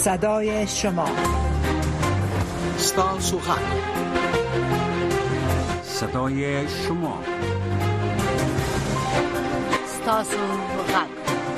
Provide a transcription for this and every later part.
صدای شما. ستاسو غږ. صدای شما. ستاسو غږ.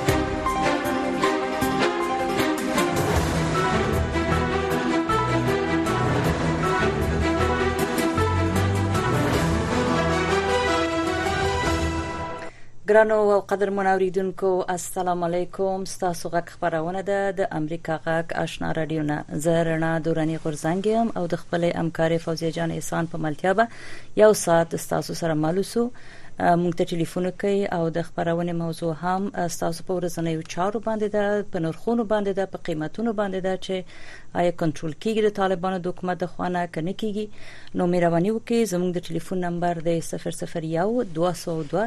ګرانو او قدرمن اوریدونکو السلام علیکم. ستاسو غږ خبرونه ده د امریکا غږ آشنا رادیو نه. زه رڼا دورانی غورزنګم او د خپل همکار فوزیه جان احسان په ملتیا به یو ساعت ستاسو سره مالوسو. مونږ ته ټلیفون کوي او د خبرونه موضوع هم ستاسو په ورځنیو چارو باندې ده، په نرخونو باندې ده، په قیمتونو باندې ده چې آیا کنټرول کیږي د طالبانو د حکومت د خوانه کنه کیږي. نو مهرباني وکړئ زموږ د ټلیفون نمبر دی 001 202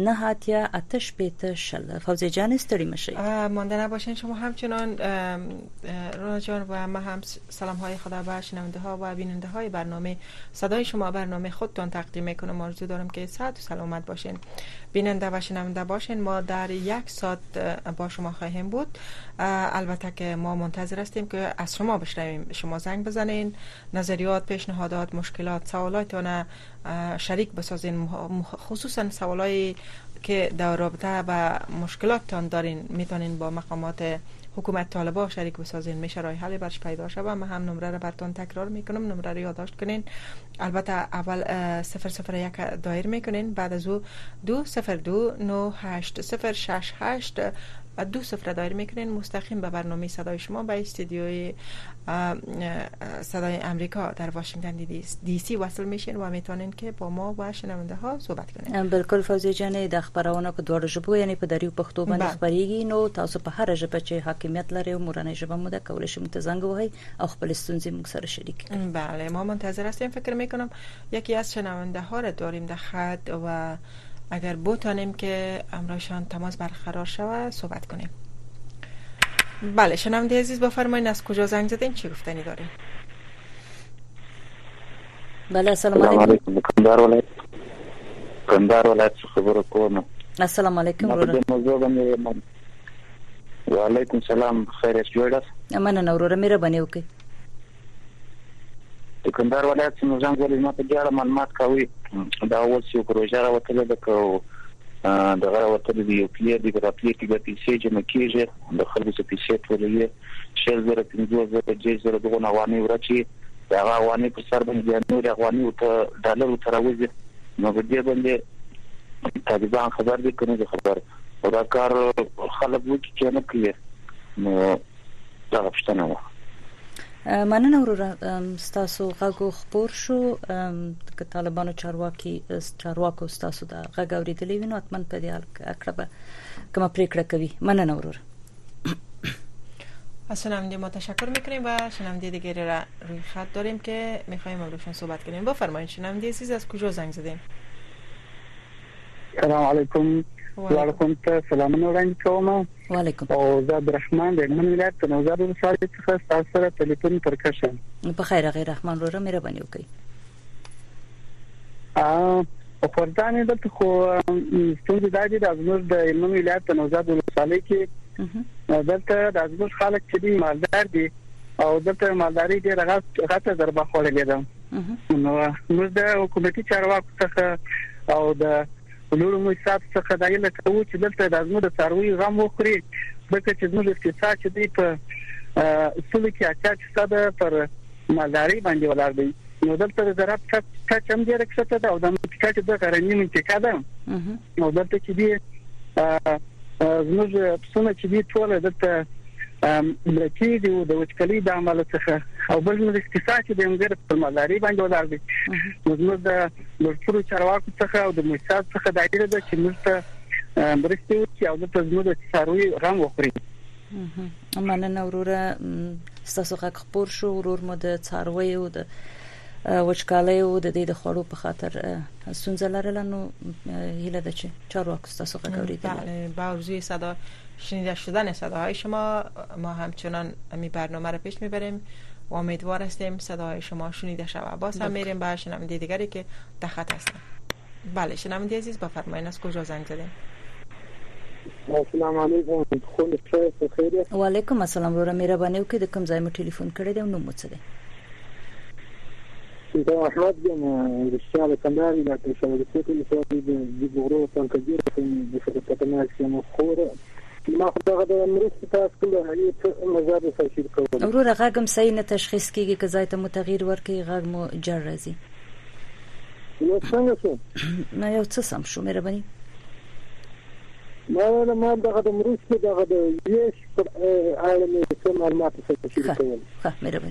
988 فوزیه جان ستړي مشي. مانده نباشین. شما همچنان رونا جان و ما هم سلام های خدا به شنونده ها و بیننده های برنامه صدای شما، برنامه خودتان تقدیم میکنم. آرزو دارم که صحت و سلامت باشین، بیننده و شنونده باشین. ما در یک ساعت با شما خواهیم بود. البته که ما منتظر هستیم که از شما بشنویم. شما زنگ بزنین، نظریات، پیشنهادات، مشکلات، سوالاتتون شریک بسازین، خصوصا سوالایی که در رابطه با مشکلاتتان دارین میتونین با مقامات حکومت طالبان شریک بسازین، میشه راه حل برش پیدا شه. من هم نمره رو براتون تکرار میکنم، نمره رو یادداشت کنین. البته اول 001 دایر میکنین، بعد از او 202 98068 20 دایر میکنین، مستقیم به برنامه صدای شما به استودیوی صدای امریکا در واشنگتن دی سی وصل میشین و میتونین که با ما و شنونده ها صحبت کنین. بالکل فوزیه جان، د خبرونه په دوه ژبو یعنی په دریو پښتو باندې خبريږي. نو تاسو په هر ژبه چې حاکمیت لري او مورنۍ ژبه مو ده کولای شئ متزنګ وهي او خپل ستونزې موږ سره شریک کړئ. بله، ما منتظر هستیم. فکر میکنم یکی از شنونده ها را داریم در خط و اگر بتانیم که امرایشان تماس برقرار شود صحبت کنیم. بله شنونده عزیز بفرمایید از کجا زنگ زدین، چی گفتنی دارین؟ بله السلام علیکم. کندهار ولایت خبرو کوم. السلام علیکم. و علیکم سلام. خیر جوړه. مننه وروره، مهرباني وکړئ. د کندهار ولایت څخه ځان غوړي ما ته ډېر معلومات کوي. دا اوس یو پروژه راوتله ده که دغه راوتله دی یو پلی دی ګرافي کې د پیسې جمع کیږي، د خلکو څخه پیسې ټولې 6000 جزر دغه نواني ورچی دا غواني په سر باندې نور غواني او ډالر تراوځي. نو په دې باندې طالبان خبر دي کنه خبر او دا کار خلک وکړي چې نه کوي. نو دا پښتنه و. مننه وروره، ستاسو غږ خبر شو د طالبانو چارواکو ستاسو د غږ اوریدلې وینو اتمن په دې اقربه کومه پریکړه کوي. مننه وروره. از شنونده ما تشکر میکنیم و شنونده دیگری را روی خط داریم که میخوایم امروشون صحبت کنیم. بفرمایید شنونده عزیز از کجا زنگ زدین؟ سلام علیکم. وعلیکم السلام. وړاندې کوم. وعلیکم. او زه عبدالرحمن د من ولایت د نوزاد ولسوالۍ څخه تاسو سره ټلیفون پر کښم. په خیر غیر رحمان وروره، مهرباني وکړئ. په فردانه دلته خو ستونزې دا دي د زموږ د من ولایت د نوزاد ولسوالۍ کې دلته د زموږ خلک چې دي مالدار دي او دلته مالداري ډېره غټه ضربه خوړلې ده. نو موږ د حکومتي چارواکو څخه او د نورو مؤسسات څخه دا یې لټوو چې دلته د زموږ د څاروي غم وخوري، ځکه چې زموږ اقتصاد چې دی په اصول کې 80% پر مالداري باندې ولاړ دی. نو دلته د زراعت کچ هم ډېره کښته ده او د منطقه چې د غرنۍ منطقه ده. نو دلته چې دی زموږ پسونه چې دی ټول دلته ملکی دی د وچکلي د عمل څخه او بل نو اقتصاد چې د موږ په مالداري باندې ولاړ دی. نو زموږ د لوړو چارواکو څخه او د مؤسسات څخه دا اړتیا ده چې موږ ته مرسته وکړي او د زموږ د څاروي غم وخوري. مننه وروره، ستاسو غږ خبر شو. ورور مو د څاروي او د وچکالۍ او د دې د خړو په خاطر ستونزه لرله. نو هیله ده چې چارواکو ستاسو غږ اوریدل. بله، با آرزوی صدا شنیده شدن صداهای شما ما همچنان می برنامه رو پیش میبریم و امیدوار هستیم صداهای شما شنیده شود. باز هم میریم به شنونده دیگری که در خط هستن. بله شنونده عزیز بفرمایید از کجا زنگ زدین؟ السلام علیکم خو څه خیر وعلیکم السلام ورو مهرباني وکړئ د کوم ځای مو ټلیفون کړی دی نو مو څه دی دا احمد یم د شهر کندهار د شوالته د ګورو څنګه د شرکتونو چې مخوره ما خو دغه د مرستې تاسو له هغې مزار تشکیل کوم وروره غږم صحیح نه تشخیص کیږي که ځای ته مو تغییر ورکړي غږ مو جر راځي نو څنګه شو نه یو څه سم شو مهرباني ما دغه د مرستې دغه د ویش پر اړه مې څه معلومات تشکیل کوم ښه مهرباني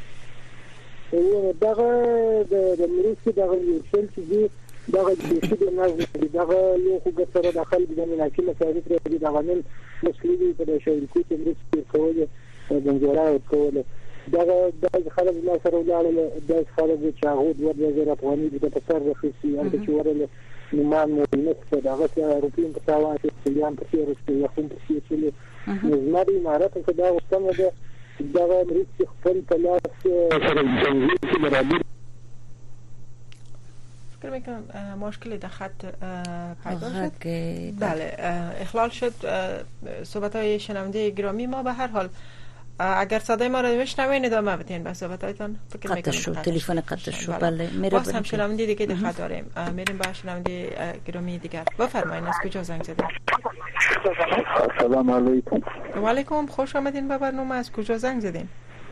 دغه د مرستې دغه شل چې دغه د نظم دغه یو خو ګټره د خلک د مناکل مسایل لري دغه نن مسلې په شریکو کې مرستې کولې د جوړاو کولې دغه خلک ما سره ولاړل د خلک چې هغه د وزارت افغاني د تصرف شي ان چې ورله نمان مو نشته دغه روپین په تاوان کې یان په څیر چې یو څه چې نظمري امارات څخه دا وسمه ده دغه مرستې خپل په لاس سره د برابر فکر میکنم مشکلی در خط پیدا شد. بله اخلال شد صحبت های شنونده گرامی ما. به هر حال اگر صدای ما را میشنوین ادامه بدین به صحبت هایتان. فکر میکنم قطع شد تلفن قطع شد. بله باز هم شنونده دیگه در خط داریم. میریم با شنونده گرامی دیگر. بفرمایید از کجا زنگ زدین؟ السلام علیکم. و علیکم خوش آمدین به برنامه. از کجا زنگ زدین؟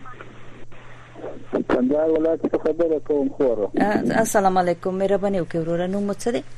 کندهار ولایت څخه خبره کوم خوره. السلام علیکم مهرباني وکړئ وروره نو مو څه دی؟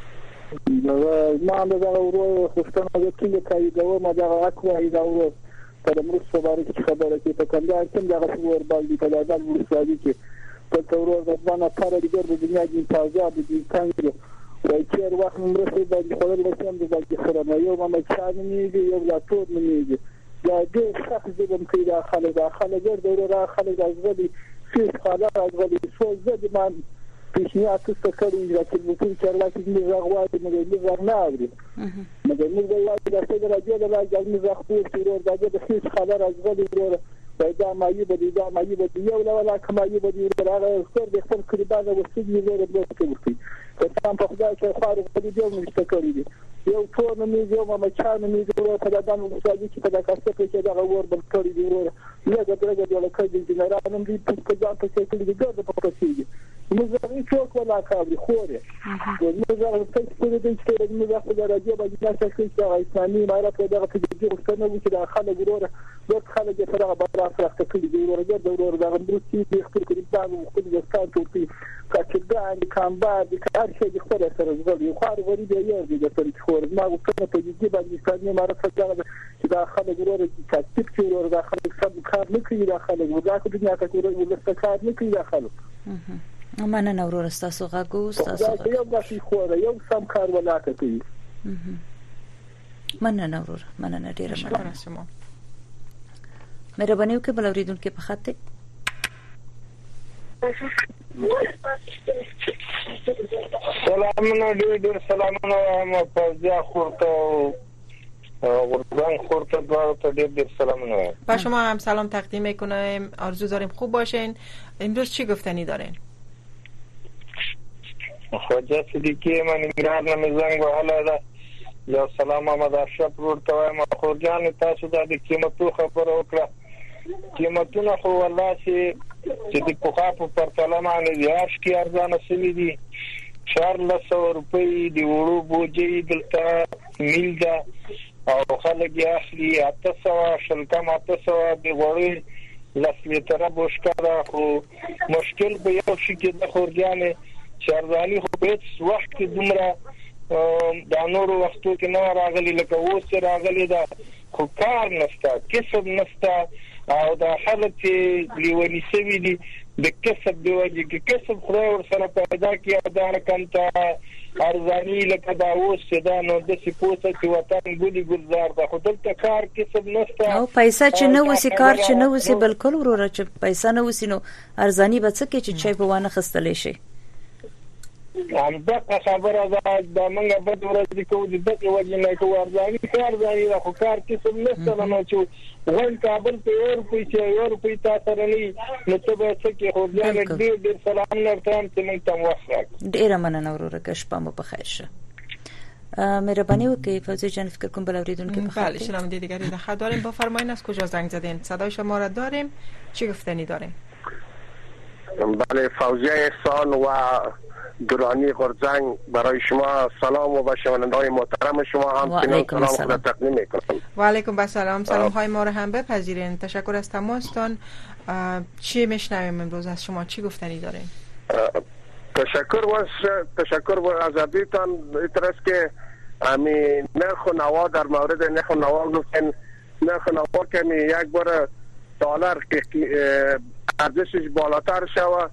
ما دغه ورو خوشتنه د کلی کوي ما دغه اکوای دا ورو په مرستې باندې خبره کوي په کندهار کې دغه څور باندې په دغه ورسالي کې په ورو د ځوانه کار دیګر د دنیا کې تازه د څنګه وای چې وخت مرستې باندې خبره وکړم د ځکه سره نو یو ما چا نه یو لا ټول نه دا د شخص د کوم دا خلک د خلک ازغلي فيش خلاص ازغلي شو زاد ما پیشنهاد تستکری چې موږ چې راځي موږ غواړو موږ نه اوري موږ غواړو چې د راځي د راځي موږ خپل چې راځي د فيش خلاص ازغلي دا مایي به یو لا کمایي به راغله څر د خپل کړبانه وسیږي زه د بل کوي که تاسو په خدای کې خارج کړی دی موږ تکری دي یو ټول مې یو ما چانه مې ورو په دغه مساجد کې په دغه څه کې دا ور بل کړی دی ورو لږه درګه د لکه د جنرالم دی په ځان په څه کې دی ګرځي په پروسیږي موږ یې څوک ولا کوي خوره موږ هغه څه چې د دې موږ په راځي باندې تاسو کې چې اسلامي امارات دغه په دې وختونه چې د خلک ورو د خلک سره برابر سره کړی دی ورو دغه درسي د خپل کړي او خپل ځان ټوټي کاچګان کامبار د کار شي خپل سره زغل یو خار غوړي دی یو د پرې خور ما وکړه په دې باندې اسلامي امارات څخه چې د خلک ورو د تکتیک چې ورو د خلک سب کار نه کوي د خلک وګړو د دنیا کې ورو د کار نه کوي د خلک مننه ورور تاسو غاګو تاسو یو داسې خور یو سم کار ولاته کوي مننه ورور مننه ډیره شکر شما مهرباني وکړئ بل اوریدونکو په خط سلامونه ډېر سلامونه ما پوزیا خورته ورزان خورته دعا ډېر سلامونه. با شما هم سلام تقدیم میکنم. آرزو داریم خوب باشین. امروز چی گفتنی دارین؟ خواجه صدیقی من ایران زنگ وهله ده یا سلام محمد اشرف ورته وایم خورجان تاسو د قیمتو خبره وکړه. قیمتونه خو والله چې د پوخا په پرتله باندې یاش کې ارزانه سوي دي. 1400 روپۍ دی وړو بوجي دلته میل ده او خلک یې اخلي 800 شلکم 800 دی وړي لسلیتره بوشکره. خو مشکل به یو شي کې د خورجانې شهرداري خو په هیڅ وخت کې دومره د نورو وختو کې نه راغلي لکه اوس راغلي ده. خو کار نشته کسب نشته او د خلک چې لیونی سوي دي د کسب دی وجه کې کسب خدای ور سره پیدا کړي دا رقم ته ارزاني لکه دا اوس دا نو د سپوسه چې وطن ګولي ګلزار ده. خو دلته کار کسب نشته او پیسې چې نه وسی کار چې نه وسی بالکل وروره چې پیسې نه وسی نو ارزاني به څه کې چې چای په وانه خستلې شي. همدغه خبره ده د منګه بد ورځ کوو د دغه وجه نه کوو ارزاني کار ځای خو کار کسب نشته نو چې وای کابل په اور پیسې اور پیسې تاسو رني نو ته به څه کې خو ډېر سلام نرته چې موږ تم وخت ډېر مننه وروره که شپه مو په خیر شه. مهربانی وکړئ فوزیه جان، فکر کوم بل اوریدونکو په بله شنونده دیگری در خط داریم. بفرمایید از کجا زنگ زدین؟ صدای شما را داریم، چی گفتنی داریم؟ بله فوزیه احسان و درانی غرزنگ برای شما سلام و به شنونده‌های محترم شما هم سلام خود تقدیم میکنم. و علیکم السلام. سلام های ما را هم بپذیرین. تشکر از تماستان. چی میشنویم امروز از شما؟ چی گفتنی دارین؟ تشکر از ابیتان ایترس که امی نرخ و نوا در مورد نرخ و نوا گفتن. نرخ و نوا که می یک بار دلار که ارزشش بالاتر شود،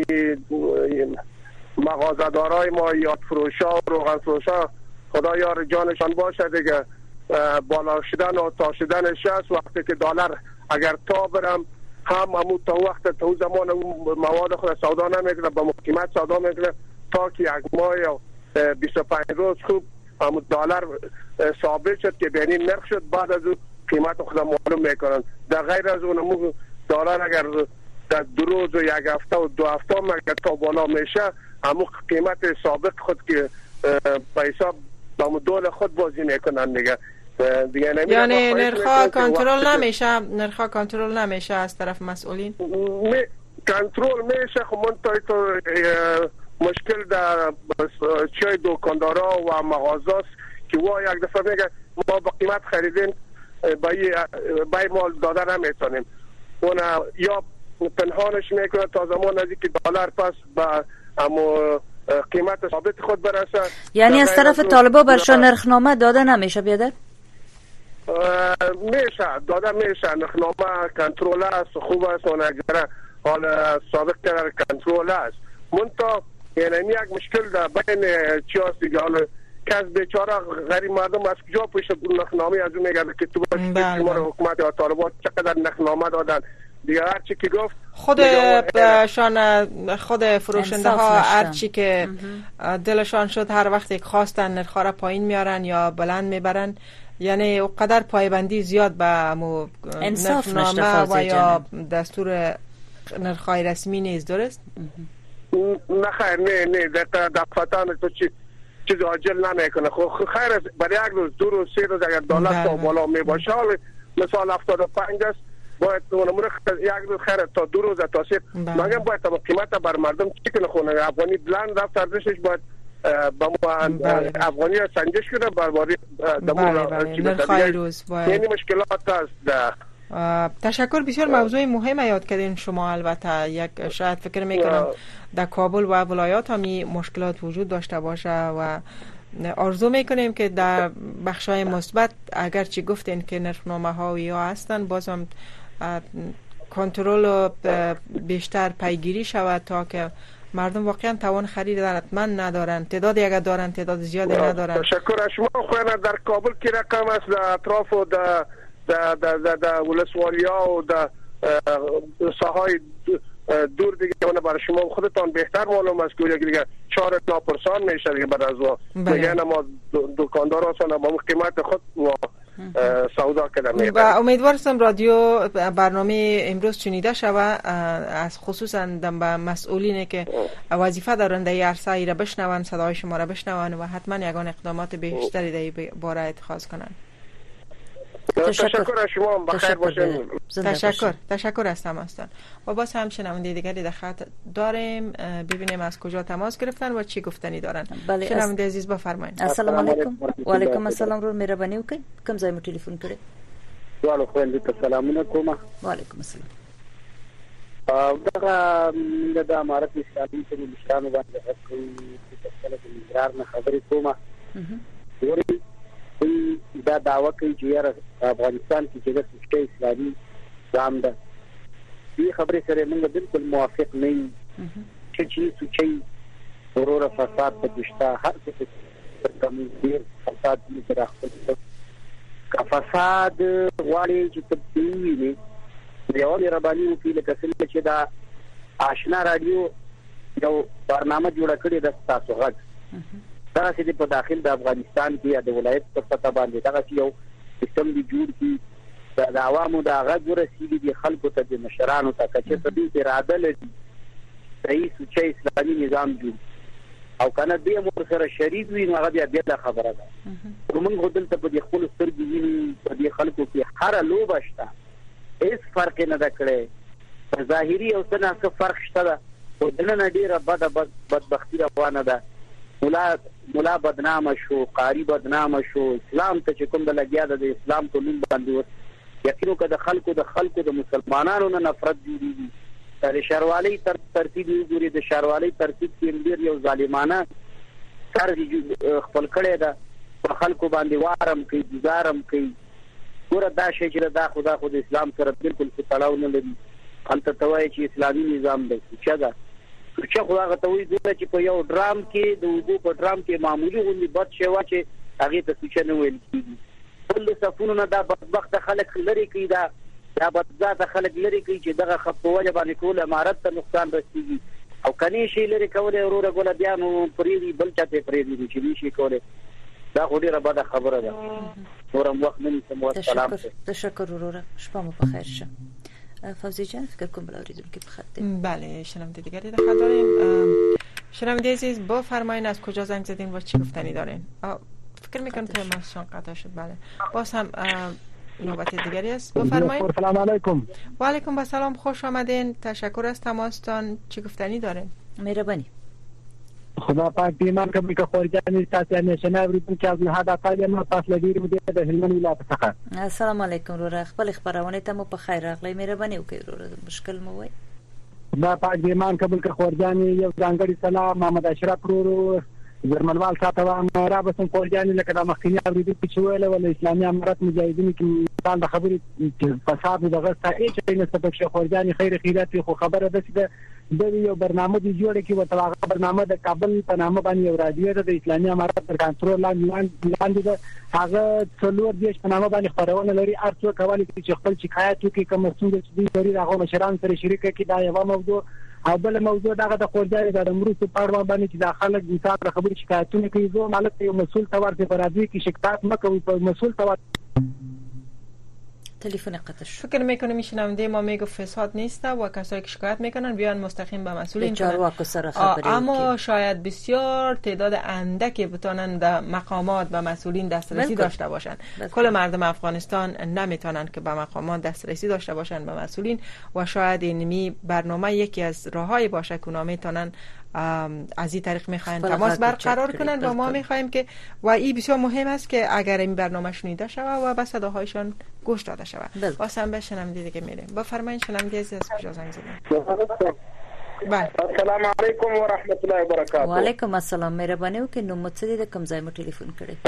مغازه‌دارای ما یاد فروشا و روغن فروشا خدا یار جانشان باشه دیگه، بالا شدن و تا شدنش است. وقتی که دلار اگر تا برم هم امو تا وقت تا زمان مواد خود سودا نمیکنه، با قیمت سودا میکنه تا که یک ماه یا 25 روز خوب امو دلار ثابت شد که بینی نرخ شد، بعد از اون قیمت خود معلوم میکنن. در غیر از اون امو دلار اگر در 2 روز و 1 هفته و 2 هفته مگر تا بالا میشه، امو قیمت سابق خود که پیسا با دول خود بازی میکنن دیگه. یعنی نرخ کنترل نمیشه، نرخ کنترل نمیشه از طرف مسئولین؟ کنترل میشه، خب من تو مشکل در چای دکاندارا و مغازاست که وا یک دفعه میگه ما با قیمت خریدیم بای مال داده نمیتونیم، اون یا پنهانش میکنه تا زمان از اینکه دلار پس با امو قیمت ثابت خود برسه. یعنی از طرف طالبا برشان نرخنامه داده نمیشه بیادر؟ میشه داده میشه، نرخنامه کنترل است، خوب است، اون اگر حال سابق کرده کنترل است. منتها یعنی یک مشکل در بین چی هست دیگه، حالا کس بیچاره غریب مردم از کجا پیش نرخنامه از اون میگرده که تو باشید شما حکومت یا طالبات چقدر نرخنامه دادن دیگه. هر چی که گفت خود فروشنده ها هر چی که دلشان شد هر وقت یک خواستن نرخ‌ها را پایین میارن یا بلند میبرن، یعنی اونقدر پایبندی زیاد به نرخنامه و یا دستور نرخ‌های رسمی نیست، درست؟ نه خیر، نه دفتران تو چیز عاجل نمیکنه. خیر برای یک روز 2 روز 3 روز اگر دلار تا بالا می باشه، مثلا 75 است، باید نمونه یک روز خیر تا 2 روز تا 3 مگه باید تا قیمت بر مردم چی کنه خونه افغانی بلند رفت ارزشش باید با افغانی سنجش کنه برباری نرخ‌های روز باید. یعنی مشکلات است. تشکر. بسیار موضوع مهم یاد کردین شما. البته یک شاید فکر میکنم در کابل و ولایات هم مشکلات وجود داشته باشه و آرزو میکنیم که در بخشای مثبت اگر چی گفتین که نرخنامه ها یا هستن بازم کنترل و بیشتر پیگیری شود تا که مردم واقعا توان خرید حتما ندارن، تعدادی اگر دارن تعداد زیادی ندارن. تشکر از شما. خوانه در کابل که رقم است در اطراف و در ولسوالیا و در ساحای دور دیگه اون برای شما خودتان بهتر معلوم است که دیگه 4% میشه دیگه بعد از میگن ما دکاندار هستن با قیمت خود و سودا کردن. و امیدوارم رادیو برنامه امروز شنیده شود، از خصوصا به مسئولینی که وظیفه دارند در عرصه ای را بشنون، صدای شما را بشنون و حتما یگان اقدامات بیشتری در باره اتخاذ کنند. تشکر از شما. بخیر باشین. تشکر از تماستان. و باز هم شنونده دیگری در خط داریم، ببینیم از کجا تماس گرفتن و چی گفتنی دارن. شنونده عزیز بفرمایید. السلام علیکم. و علیکم السلام. رو مهربانی وکړئ کوم ځای مو ټلیفون کړی؟ والو خويندې ته سلامونه کوم. و علیکم السلام. دغه د امارت اسلامي په مشرانو باندې کوي چې کله د مقرار نه خبرې کومه دا دعوه کوي چې افغانستان کې چې د اسلامي نظام ده، دې خبرې سره موږ بالکل موافق نه یو چې سوچي ورور فساد پکشتا هر څه کمزور فساد دې راخته کا فساد واړي چې تبدیلی یو ربانی وکیل کسل چې دا آشنا رادیو یو برنامه جوړ کړی د تاسو غږ دا چې په داخل د افغانستان کې د ولایت په پتا باندې دا یو سیستم دی جوړ کی د عوامو د غږ ورسېږي د خلکو ته د مشرانو ته چې په دې اراده لري صحیح سوچي اسلامي نظام جوړ او کنه دې مور سره شریک وي نو هغه بیا خبره ده. موږ دلته په دې خپل سترګې ویني په دې خلکو کې هر لوبه شته، هیڅ فرق نه ده کړی. ظاهري او څنګه څه فرق شته ده او دنه ډیره بدبختی روانه ده. مولا بدنامه شو، قاری بدنامه شو، اسلام ته چې کوم د لګیا ده د اسلام په نوم باندې یقینو که د خلکو د مسلمانانو نه نفرت جوړیږي. د شاروالۍ ترتیب وګوري، د شاروالۍ ترتیب کې ډیر یو ظالمانه سر خپل کړی ده په خلکو باندې وارم کوي، گزارم کوي. ګوره دا شی چې دا خو د اسلام سره بالکل څه تړاو نه لري. هلته ته وایي چې اسلامي نظام دی، سوچه ده سوچه خو هغه ته وایي ګوره چې په یو ډرام کې د اوبو په ډرام کې معمولي غوندې بد شی وه چې هغې ته سوچه نه ویل کېږي. ټول د صفونو نه دا بدبخته خلک لرې کوي، دا بدذاته خلک لرې کوي چې دغه په وجه باندې ټول امارت ته نقصان رسېږي. او کنی شي لرې کولی وروره ګوله بیا نو پرېږدي بل چا ته پرېږدي چې نه شي کولی. دا خو ډېره بده خبره ده. نور هم وخت نه نیسم. والسلام. تشکر وروره، شپه مو بخیر شه. فوزی جان فکر کنم بالا اوریدونکو بخط داریم. بله شنونده دیگری در خط داریم. شنونده عزیز بفرمایید از کجا زنگ زدین و چی گفتنی دارین؟ فکر میکنم تماسشون قطع شد. بله باز هم نوبت دیگری است. بفرمایید. سلام علیکم. و علیکم السلام، خوش آمدین. تشکر از تماستان. چی گفتنی دارین؟ مهربانی. خدا پاک دې ایمان کوي که خورجانې تاسو نه شناوري چې از نه دا پاله ما تاسو لګیرم دې د هلمند ولایت څخه. السلام علیکم وروره، خپل خبرونه ته مو په خیر راغلی. مهرباني وکړئ وروره، مشکل مو وای. خدا پاک دې ایمان کوي که خورجانې یو ځانګړي سلام محمد اشرف ورو زرمنوال ساته و را بسم خورجانې لکه د مخکینی اوریدل چې ویل ول اسلامي امارت مجاهدین کې د خبرې فساد دغه ستایي چې نه سبب شي. خورجانې خیر خیرات خو خبره ده چې د یو برنامه دی جوړه کې وته هغه برنامه د کابل په نامه باندې یو رادیو ده د اسلامي امارت تر کنټرول لاندې ده. هغه څلور دیش په نامه باندې خبرونه لري. ارڅو کولی چې خپل شکایت وکړي کوم څنګه چې دوی لري هغه مشران سره شریک کړي. دا یو موضوع او بل موضوع دغه د خورجانې د مرستو په اړه باندې چې د خلک انسان خبري شکایتونه کوي. زه مالک یو مسؤل تور په رادیو کې شکایت مکوي په مسؤل تور. تلفن قطع شد. فکر میکنم میشنونده ما میگفت فساد نیست و کسایی که شکایت میکنن بیان مستقیم به مسئولین کنن. اما شاید بسیار تعداد اندکی بتونن در مقامات و مسئولین دسترسی داشته باشن. کل مردم افغانستان نمیتونن که به مقامات دسترسی داشته باشن به مسئولین و شاید این برنامه یکی از راههای باشه که اونا میتونن از این طریق میخواین تماس برقرار کنن و ما میخوایم که و این بسیار مهم است که اگر این برنامه شنیده شود و به صداهایشان گوش داده شود. واسم بشنم دیگه میریم. بفرمایید شنم دیگه از کجا زنگ زدین؟ بله. السلام علیکم و رحمت الله و برکاته. و علیکم السلام. مهرباني وکړئ نو متصل د کوم ځای مو ټلیفون کړی؟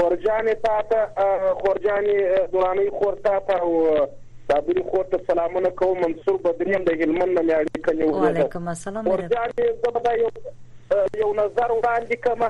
خورجانې دوراني خورتا ته او صابري خورته سلامونه کوم. منصور بدریم د هلمند نه اړیکه نیولې. و علیکم السلام. خورجانې زبدا یو نظر وړاندې کوم.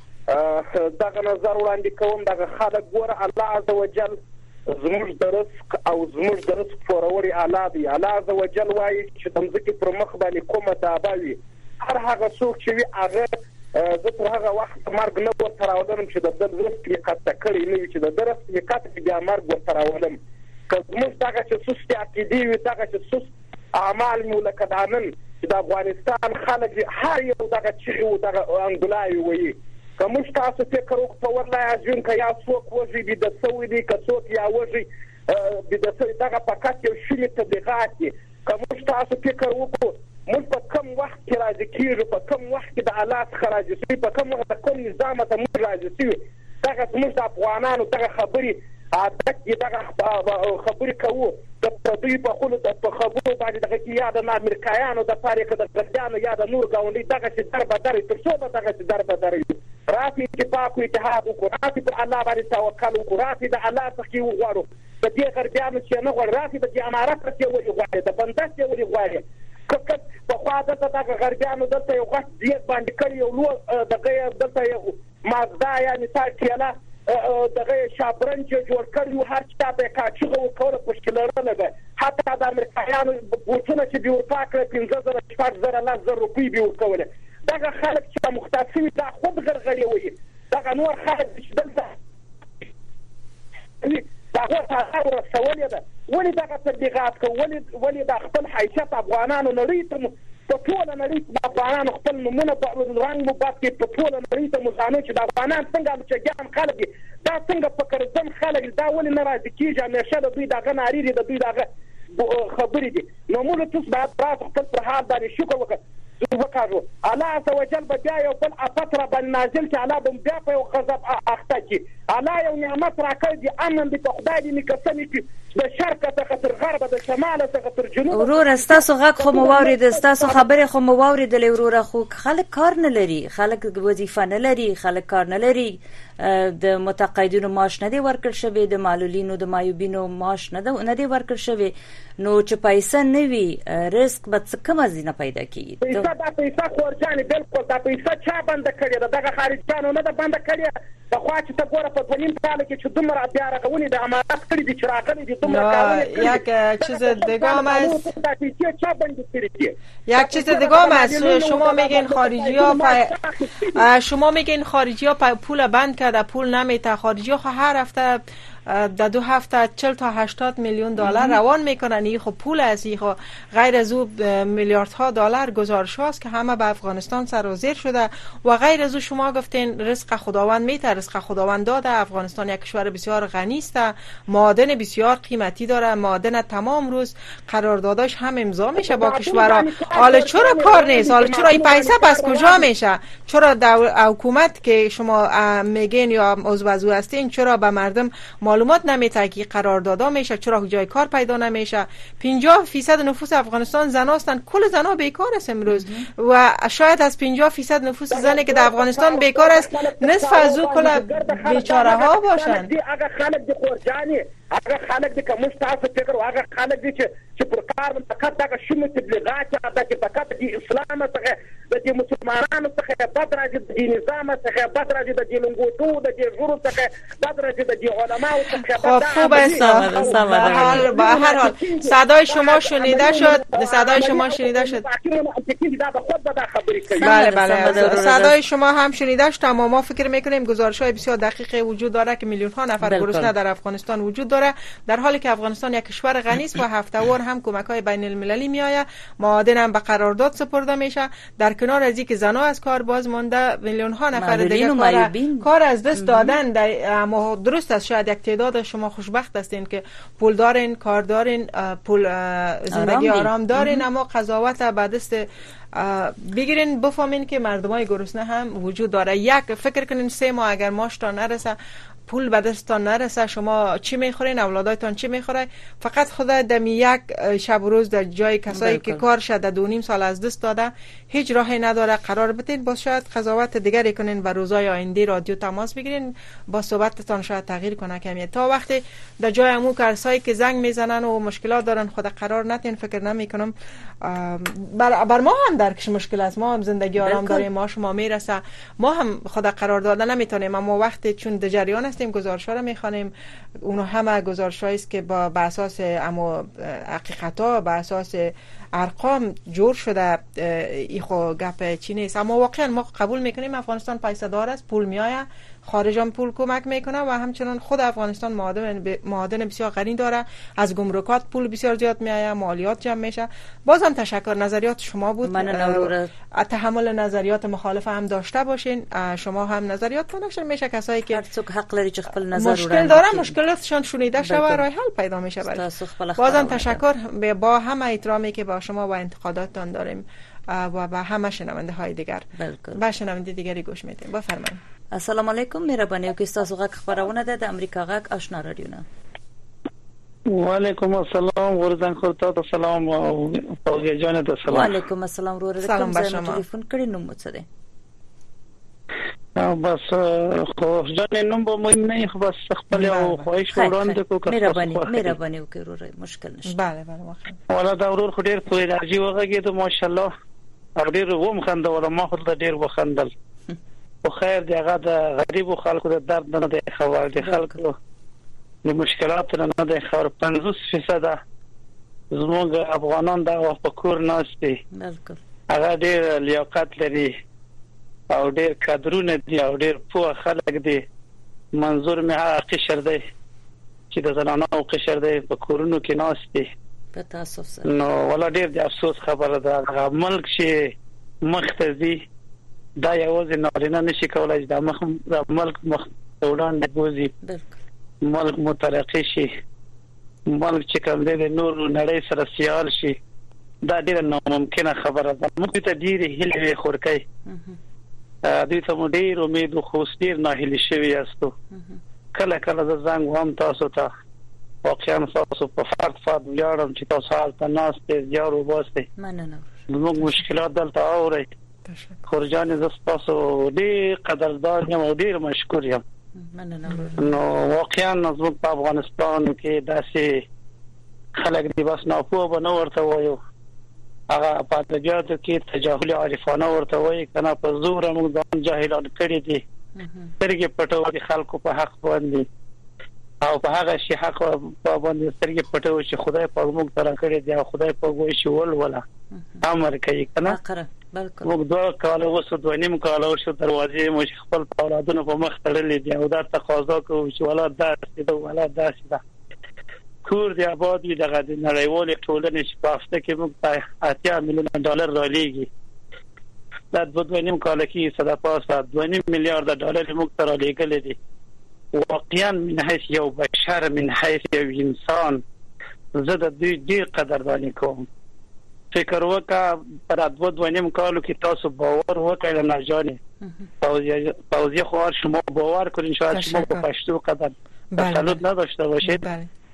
دغه نظر وړاندې کوم دغه خلک ګوره الله عزوجل زموږ د رزق او زموږ د رزق فوروري الله دی. الله عزوجل وایي چې د مځکې پر مخ باندې کومه دابه وي هر هغه څوک چې وي هغه زه تر هغه وخت مرګ نه ورته راولم چې د ده رزق یې قطع کړی نه وي چې د ده رزق یې قطع کړي بیا مرګ ورته راولم. که زموږ دغه چې سستې عقیدې وي دغه چې سست اعمال مو لکه دا نن چې د افغانستان خلک هر یو دغه چغې و دغه انګولاوې ویي. که موږ تاسو فکر وکړو په والله عظیم که یا څوک وژي بیده سوی دی که څوک یا وژي بیده سوی دغه فقط یو شونې تبلیغات دي. که موږ تاسو فکر وکړو موږ په کم وخت کې راضي کېږو په کم وخت کې د الله څخه راضي سوي په کم وخت د کوم نظام ته موږ راضي سوي دغه زموږ د افغانانو دغه خبرې عادت دي دغه خبرې کوو د پردیو په خولو په خبرو باندې دغه کې یا د امریکایانو دپاره که د غربیانو یا د نورو ګاونډي دغسې در به در تر څو به دغسې در به در وي. راسي اتفاق و اتحاد وکړو، راسي پر الله باندې توکل وکړو، راسي د الله څخه وغواړو. د دې غربیانو چې نه غواړي راسي د دې امارت څخه ولې غواړي د بنده څخه ولې غواړي. که پخوا دلته دغه غربیانو دلته یو غټ دیګ باندې کړی یو لوی دغه دلته یو مازدا یا مثال کېله دغه شابرنج جوړ کړی و هر چا ته یې کاچوغه ورکوله پشکې لرله ده. حتی د امریکایانو بوټونه چې دې ورپا کړی 5,000 6,000 10,000 روپۍ دې ورکولې. دغه خلک چې مختص وي دا خود غرغړې وایي. دغه نور خلک چې دلته دغه ته ورسولې ده ولې دغه تبلیغات کوو ولې د خپل حیثیت افغانانو نړۍ ته په ټول نړۍ د افغانانو خپل نمونه په رنګ مبات کې په ټول نړۍ ته مزانو چې د افغانان څنګه لچګان خلک دا څنګه فکرزن خلک دا ولې نه راځي کیږي همیشه د دوی دغه ناری د دوی دغه خبرې دي نو موږ تاسو باید تاسو خپل پر حال باندې شکر وکړو الله عز وجل به بیا یو بل افت را باندې نازل چې الله به بیا په یو غضب اخته کړي الله یو نعمت راکړي دي امن دي په خدای دې قسم کړي د شرق څخه تر غرب د شمال څخه تر جنوب ورور تاسو غږ خو مو واورید تاسو خبره خو مو واورید ورور خو خلک کار نه لري خلک وظیفه نه لري خلک کار نه لري د متقاعدینو معاش نه دی ورکړ شوی د معلولینو د مایوبینو معاش نه دی ورکړ شوی نو چې پیسې نه وي ریسک به څه کومه زینه پیدا کیږي پیسې خورجانې بالکل دا پیسې چا بند کړی دغه خارجانو نه ده بند کړی د خوا چې ته ګوره په دونیم کال کې چې دومره بیا رغونې د امانت کړي دي چې راغلي دي یک چیز دیگه هم است یک چیز دیگه هم است شما میگین خارجی ها پول بند کرده پول نمیته خارجی ها هر هفته در 2 هفته 40 تا 80 میلیون دلار روان میکنن این خب پول است این خب غیر از او میلیاردها دلار گزارش هاست که همه به افغانستان سرازیر شده و غیر از او شما گفتین رزق خداوند میته رزق خداوند داده افغانستان یک کشور بسیار غنی است معادن بسیار قیمتی داره معادن تمام روز قرارداداش هم امضا میشه با کشورها حالا چرا کار نیست حالا چرا این پیسه پس کجا میشه چرا حکومت که شما میگین یا عضو هستین چرا به مردم معلومات نمیده که قراردادا میشه چرا جای کار پیدا نمیشه 50% نفوس افغانستان زنا هستند کل زنا بیکار است امروز و شاید از 50% نفوس زنی که در افغانستان بیکار است نصف از او کل بیچاره ها باشند هغه خلک د خورجاني هغه خلک د کوم تاسو فکر هغه خلک دي چې پر کار فقط هغه شوم تبلیغات چې فقط د اسلام څخه د مسلمانانو څخه بد راځي د نظام څخه بد راځي د لنګوټو د جوړو څخه بد راځي د علماء څخه خوب است به هر حال صدای شما شنیده شد صدای شما شنیده شد بله بله صدای شما هم شنیده شد اما ما فکر میکنیم گزارش‌های بسیار دقیق وجود داره که میلیون ها نفر گرسنه در افغانستان وجود داره در حالی که افغانستان یک کشور غنی است و هفته‌وار هم کمک‌های بین المللی میآید معادن هم به قرارداد سپرده میشه در کنار از اینکه زنا از کار باز مانده میلیون ها نفر دیگه کار از دست دادن اما درست است شاید یک تعداد شما خوشبخت هستین که پول دارین کار دارین پول زندگی آرام دارین اما قضاوت به دست بگیرین بفهمین که مردمای گرسنه هم وجود داره یک فکر کنین 3 ماه اگر ماشتان نرسه پول به دستتان نرسه شما چی میخورین اولادایتان چی میخوره فقط خدا دمی یک شب و روز در جای کسایی که کار شده 2.5 سال از دست داده هیچ راهی نداره قرار بدین باز شاید قضاوت دیگری کنین و روزای آینده رادیو تماس بگیرین با صحبتتان شاید تغییر کنه کمی تا وقتی در جای امو کسایی که زنگ میزنن و مشکلات دارن خود قرار نتین فکر نمیکنم بر ما هم درکش مشکل است ما هم زندگی آرام داریم ما شما میرسه ما هم خود قرار دادن نمیتونیم اما وقتی چون در جریان هستیم گزارش‌ها رو میخوانیم اونها همه گزارش‌هایی است که با اساس اما حقیقتا با اساس ارقام جور شده ای خو گپ چی نیست اما واقعا ما قبول میکنیم افغانستان پیسه دار است پول میآید خارج هم پول کمک میکنه و همچنان خود افغانستان معادن بسیار غنی داره از گمرکات پول بسیار زیاد میآید مالیات جمع میشه بازم تشکر نظریات شما بود من تحمل نظریات مخالف هم داشته باشین شما هم نظریات نشه میشه کسایی که هر څوک حق لري چې خپل نظر مشکل داره مشکلاتشان شنیده شوه راه حل پیدا میشه بازم تشکر با همه احترامی که با شما و انتقاداتتان داریم و با همه شنونده های دیگر با شنونده دیگری گوش میدیم بفرمایید السلام علیکم مهرباني وکړئ تاسو غږ خبرونه ده د امریکا غږ آشنا رادیو نه وعلیکم السلام ورزن خورتا ته سلام او فوزیه جان ته سلام وعلیکم السلام ورور کوم ځای ټلیفون کړی نو مڅ ده بس خو ځان نوم به مهم نه خو بس خپل او خواهش وړاندې کوم مهرباني وکړئ ورور مشکل نشته بله واخه ولا دا ورور خو ډیر په انرژي وغږیدو ماشاءالله او ډیر ووم خنده ولا ما خو ډیر وخندل خو خیر دی هغه د غریب خلکو د درد نه دی خبر دی خلکو د مشکلات نه دی خبر 50% زموږ افغانان دا په کور ناشتي بالکل هغه ډیر لیاقت لري او ډیر کادرونه دي او ډیر پوه خلک دي منظور مې هغه قشر دی چې د زنانو قشر دی په کورونو کې ناشتي په تاسف سره نو ولا ډیر د افسوس خبره ده هغه ملک چې مختزي دا یوازې نارینه نشي کولای چې د ملک وړاندې بوزي ملک مترقي شي ملک چې کوم دی نور نړۍ سره سیال شي دا ډیره ناممکنه خبره ده موږ ته ډیره هیله خورکای دوی ته ډیر امید خو ډیر ناهیلي شوی یاستو کله کله زنګ وام تاسو ته واقعا تاسو په فرد ویاړم چې تاسو حالته ناس ته زیارو واسطه مننه موږ مشکلات دلته اوري خورجان ز تاسو ډیر قدردان یم او ډیر مشکور یم مننه نو واقعا زموږ په افغانستان کې داسې خلک دی بس نه په بنو ورته وایو هغه په طبيعت کې تجاهل عارفانه ورته وایي کنه په زور موږ ځان جاهلان کړی دي سترګې پټو دي خلکو په حق باندې او په هغه شي حق په باندې سترګې پټو چې خدای په موږ سره کړی دی او خدای په وایي چې ولا امر کوي کنه موږ دوه کاله وسو دوه نیم کاله وشو دروازې مو خپل اولادونو په مخ تړلې دي او دا تقاضا کوي چې ولا داسې ده ولا داسې ده کور دی آباد وي دغه د نړیوال ټولنې چې په هفته کې موږ ته 80 میلیون ډالر رالیږي دا 2.5 کال کې صدا پاسه 2.5 میلیارډ ډالر موږ ته رالیږل دي واقعا من حیث یو بشر من حیث یو انسان زه د دې قدردانی کوم فکر وکړه پر 2.5 کالو کې تاسو باور وکړئ نه جانې پوزي خو شما باور کړئ شاید شما په پښتو قدر تسلط نداشته باشید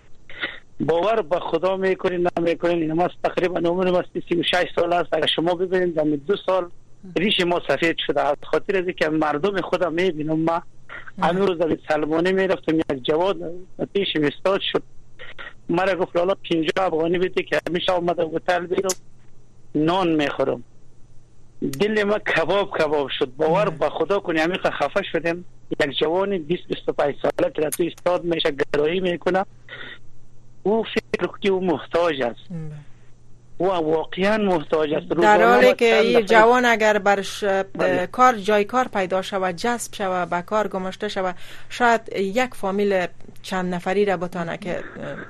باور به خدا میکنین نمیکنین ما تقریبا عمر ما 36 سال است اگر شما ببینید در 2 سال ریش ما سفید شده از خاطر از اینکه مردم خودم میبینم ما همین روز در سلمانی میرفتم یک جواد پیش استاد شد مرا گفت لالا 50 افغانی بده که همیشه اومده هتل بیرم نان میخورم دل ما کباب شد باور به خدا کنی عمیق خفه شدم یک جوانی 20 25 ساله که تو استاد میشه گرایی میکنه او فکر که او محتاج است او واقعا محتاج است در حالی که این جوان اگر برش کار جای کار پیدا شود جذب شود به کار گماشته شود شاید یک فامیل چند نفری را بتانه که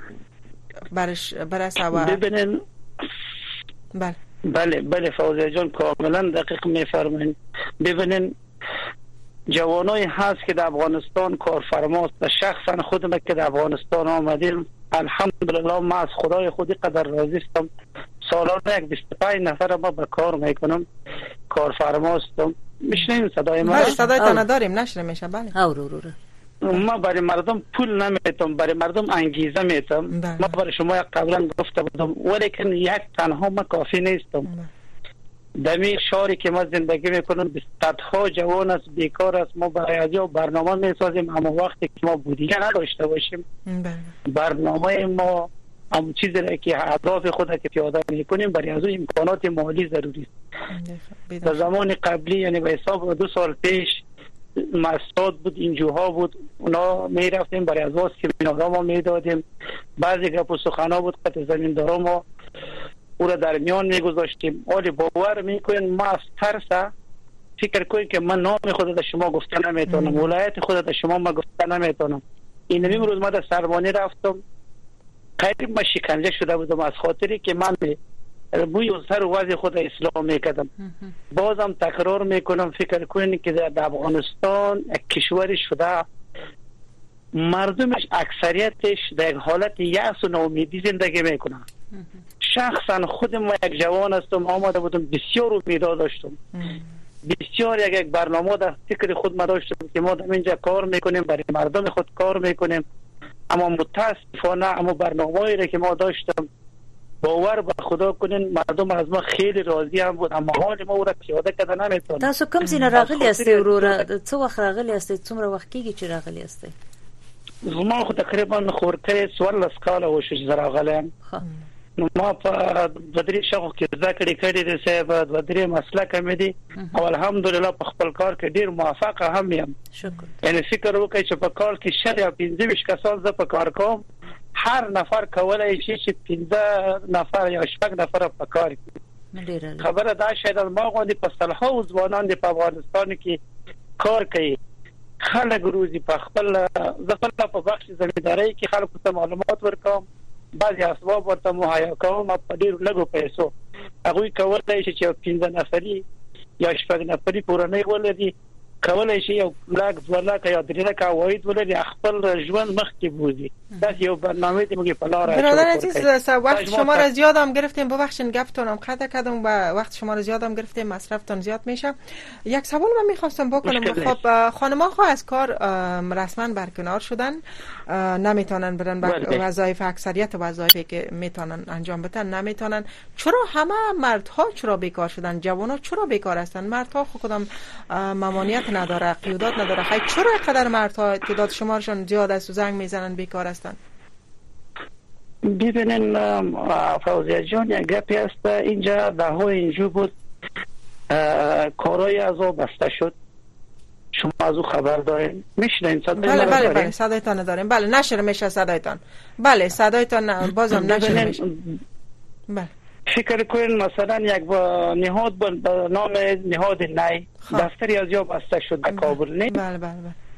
برش برسه و ببینن بله فوزیه جان کاملا دقیق میفرمایید ببینن جوانای هست که در افغانستان کارفرماست و شخصا خودم که در افغانستان آمدیم الحمدلله ما از خدای خودی قدر راضی هستم سالانه 25 نفر ما به کار میکنم کارفرماستم میشنیم صدای ما صدای تان داریم نشر میشه بله ما برای مردم پول نمیتم برای مردم انگیزه میتم ما برای شما قبلا گفته بودم ولیکن یک تنها ما کافی نیستم دمی شهری که ما زندگی میکنم صدها جوان است بیکار است ما برای ازیا برنامه میسازیم اما وقتی که ما بودجه نداشته باشیم برنامه ما هم چیزی را که اهداف خود که پیاده میکنیم برای از امکانات مالی ضروری است در زمان قبلی یعنی به حساب 2 سال پیش مساد بود اینجوها بود اونا میرفتیم برای از واس که مینارا ما میدادیم بعضی گپ و سخنا بود قطع زمیندارا ما او را در میان میگذاشتیم ولی باور میکنین ما از ترس فکر کنید که من نام خود در شما گفته نمیتونم ولایت خود در شما ما گفته نمیتونم این امروز ما در سربانی رفتم قریب ما شکنجه شده بودم از خاطری که من بوی سر وضع خود اسلام میکردم بازم تکرار میکنم فکر کنید که در افغانستان کشوری شده مردمش اکثریتش در حالت یأس و ناامیدی زندگی میکنن شخصا خود ما یک جوان هستم آمده بودم بسیار امیدوار داشتم بسیار یک برنامه در فکر خود ما داشتم که ما در اینجا کار میکنیم برای مردم خود کار میکنیم اما متاسفانه اما برنامه‌ای را که ما داشتم باور به خدا کنین مردم از ما خیلی راضی هم بود اما حال ما او را پیاده کردن نمیتونم تاسو کوم زین راغلی استی وروره څو وخت راغلی استی څومره وخت کیږي چې راغلی استی زما خو تقریبا خورته 14 کال وشو چې راغلم نو ما په بدري شغل کې ذکر کړی دی صاحب بدري مسلک مې دي او الحمدلله په خپل کار کې ډیر موفق هم یم شکر یعنی فکر وکړئ چې په کار کې شر یا 15 کسان زه په کار کوم هر نفر کولای شي چې 15 نفر یا 6 نفر په کار کوي خبره دا شاید ما غوندي په صلحو ځوانان د افغانستان کې کار کوي خلک روزي په خپل ځکه په بخش زمینداري کې خلکو ته معلومات ورکوم بعضی اسباب ورته مهیا کوم په ډیر لږو پیسو هغه کولای شي چې 15 نفري یا 6 نفري کورنۍ ولري کولای شي یو لاک 2 لاک یا 3 لاک واحد ولري خپل ژوند مخکې بوزي دا یو برنامه دی موږ په لار برادر عزیز وقت شما را زیاد هم گرفتیم ببخشید گفتونم قطع کردم و وقت شما را زیاد هم گرفتیم مصرفتون زیاد میشه یک سوال من میخواستم بکنم خب خانم‌ها خو از کار رسما برکنار شدن نمیتونن برن وظایف اکثریت وظایفی که میتونن انجام بدن نمیتونن چرا همه مردها چرا بیکار شدن جوان‌ها چرا بیکار هستن مردها خو کدام ممانعت نداره قیودات نداره خیلی چرا اینقدر مردها تعداد شمارشون زیاد است و زنگ میزنن بیکار هستن ببینین فوزیه جان یک گپی است اینجا ده‌ها اینجا بود کارهای از او بسته شد شما از او خبر دارین میشنین صدای بله صدایتان داریم بله نشر میشه صدایتان بله صدایتان بازم نشر میشه بله فکر کنین مثلا یک نهاد به نام نهاد نی دفتری از یا بسته شد در کابل نه بله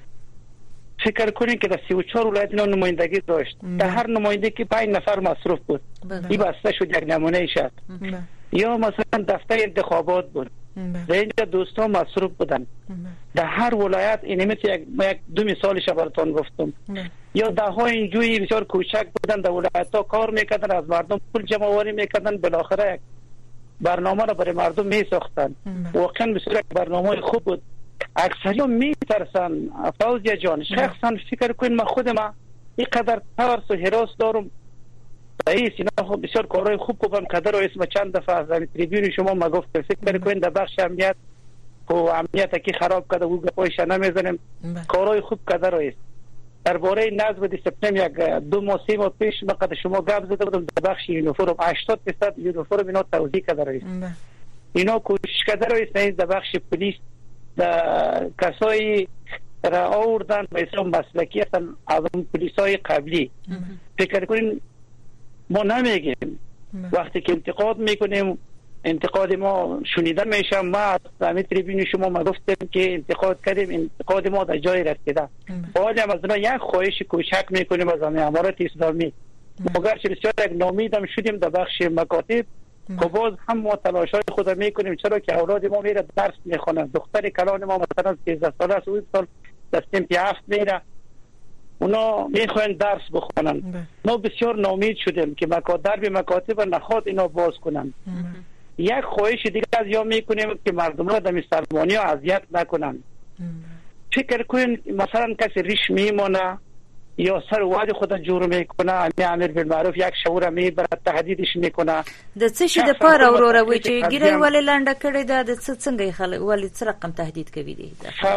فکر کنین که در 34 ولایت نمایندگی داشت در هر نماینده که 5 نفر مصروف بود این بسته شد یک نمونه شد یا مثلا دفتر انتخابات بود در اینجا دوستان مصروف بودن در هر ولایت اینمیت یک دو مثالش براتون گفتم یا ده ها اینجوری بسیار کوچک بودن در ولایت ها کار میکردن از مردم پول جمع آوری میکردن بالاخره یک برنامه را برای مردم میساختن واقعا بسیار یک برنامه خوب بود اکثریت میترسن فوزیه جان شخصا فکر کنین من خودم اینقدر ترس و هراس دارم رئیس اینا خب بسیار کارهای خوب کوبم قدر و اسم چند دفعه از تریبیون شما ما گفت فکر کنین در بخش امنیت و امنیت کی خراب کرده و گپایش نمیزنیم کارهای خوب قدر است درباره نظم دیسپلین یک 2 ماه 3 ماه پیش ما قد شما گپ زده بودم در بخش یونیفرم 80% یونیفرم اینا توزیع کرده است اینا کوشش کرده است در بخش پلیس در کسایی را آوردن به اسم مسلکی هستن از اون پلیسای قبلی فکر کنین ما نمیگیم وقتی که انتقاد میکنیم انتقاد ما شنیده میشه ما از تریبیون شما ما گفتیم که انتقاد کردیم انتقاد ما در جای رسیده باید هم از اینا یک خواهش کوچک میکنیم از امارات اسلامی مگر چه بسیار یک نامیدم شدیم در بخش مکاتب که باز هم ما تلاشای خود میکنیم چرا که اولاد ما میره درس میخونن دختر کلان ما مثلا 13 ساله است و این سال در سمت 7 میره اونا میخوان درس بخونن ما بسیار ناامید شدیم که درب مکاتب نخواد اینا باز کنن یک خواهش دیگه از یا میکنیم که مردم را در مسلمانی ها اذیت نکنن فکر کنین مثلا کسی ریش میمونه یا سر وعد خود جور میکنه امیر بالمعروف یک شعور میبرد تهدیدش میکنه د څه شي د پاره وروروي چې ګیره ولې لنډه کړې ده د څه څنګه خلک ولې څه رقم تهدید کوي دي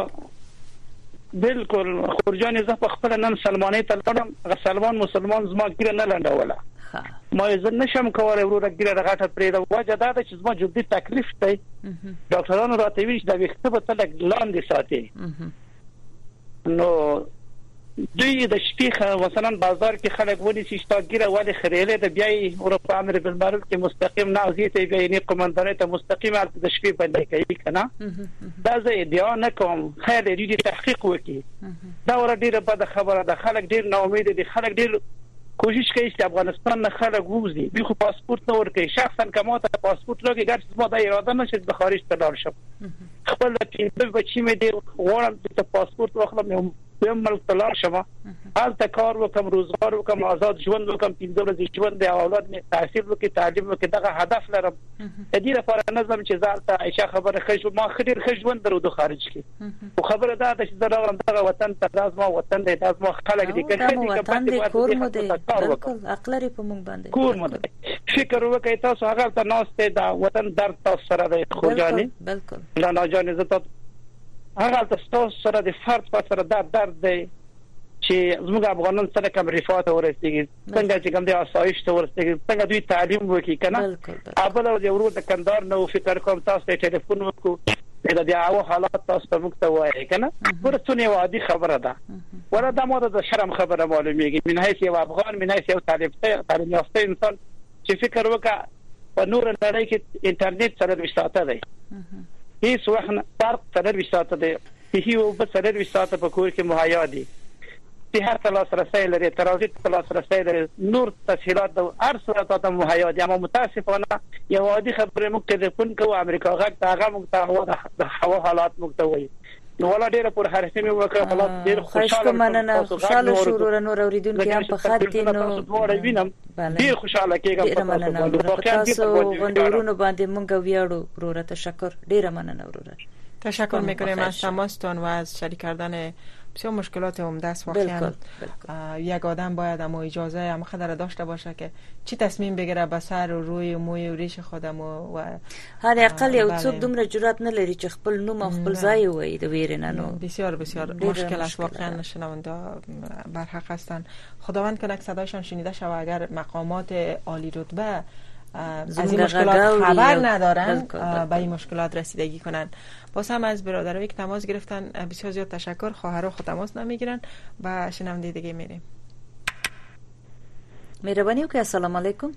بالکل خورجان زه په خپل نن سلمانه تلم سلمان مسلمان زما ګیره نه لنډه ولا ما زه نشم کولای وروره ګیره غټه پرې ده وجه دا ده چې زما جدي تکلیف دی ډاکټرانو راته ویل چې دا وخت به تل لاندې ساتي نو دوی د شپې مثلا بازار کې خلک ونی چې تاګیره ولی خریلې د بیاي اروپا امر بالمعروف کې مستقیم نازي ته بیاي قومندانه ته مستقیم د شپې باندې کوي کنه دا زه ادعا نه کوم خیر دې تحقیق وکړي دا ور ډیره بد خبره ده خلک ډیر نا امید دي خلک ډیر کوشش کوي چې افغانستان نه خلک ووزي به خو پاسپورت نه ورکړي شخصا کما ته پاسپورت لګي ګر ما د اراده نشي د خارج ته لاړ شم خپل د بچی مې دی غواړم چې پاسپورت واخلم بهم ملک تلار شما حالت کار وکم روزگار وکم آزاد ژوند وکم 15 ورځې ژوند د اولاد می تحصیل وکي تعلیم وکي دغه هدف لرم د دې لپاره نظم چې ځالته عائشہ خبره خښ ما خډیر خښ ژوند درو د خارج کې او خبره دا چې دغه وطن ته لازم وطن د لازم خلک دي کې وطن د کور مو دی بالکل عقلري په مونږ باندې کور مو دی فکر وکړئ تاسو هغه ته ناشته دا وطن درد تاسو سره دی خوجاني بالکل لا نه جان عزت هغه تاسو سره د فرد په سره درد دی چې زموږ افغانان سره کوم رفاهت ورسېږي څنګه چې کوم د آسایش ته ورسېږي څنګه دوی تعلیم وکړي کنه ابل او ورو د کندهار نو فکر کوم تاسو ته ټلیفون وکړو دا د هغه حالات تاسو ته مخته وایي کنه ورته نه وادي خبره ده ورته مو د شرم خبره معلومیږي من حیث یو افغان من حیث یو تعلیم یافته انسان چې فکر وکړي په نور نړۍ کې انټرنیټ سره وشاته دی هیڅ وخت فرق سره وشاته دی هیڅ په سره وشاته په کور کې مهیا دي صحت لاسرسی لري، ترانزیت لاسرسی لري، نور تسهیلات د هر صورت ته مهیا دي. اما متاسفانه یو عادي خبره موږ تلیفون کوو امریکا غږ ته، هغه موږ ته هوا حالات موږ ته وایي. نو ولا ډیره پر حرفه مې وکړه، حالات ډیر خوشاله شو. نور اوریدونکو هم په خط کې نو وینم ډیر خوشاله کېږم. تاسو غوندورونو باندې مونږ ویاړو وروره. ډیره مننه وروره. تشکر میکنیم از تماستان و از شریک کردن بسیار مشکلات عمده است. واقعا یک آدم باید اما اجازه هم خدر داشته باشه که چی تصمیم بگیره به سر و روی و موی و ریش خودم و هر اقل یو څوک دومره جرأت نه لري چې خپل نوم او خپل ځای وایي د ویرې نه. نو بسیار مشکل است. واقعا شنونده بر حق هستند. خداوند کنه که صدایشان شنیده شود. اگر مقامات عالی رتبه از این مشکلات خبر ندارن به این مشکلات رسیدگی کنن. باز هم از برادرایی که تماس گرفتن بسیار زیاد تشکر. خواهرها خود تماس نمیگیرن و شنونده دیگه میریم. مهربانی وکړئ. السلام علیکم.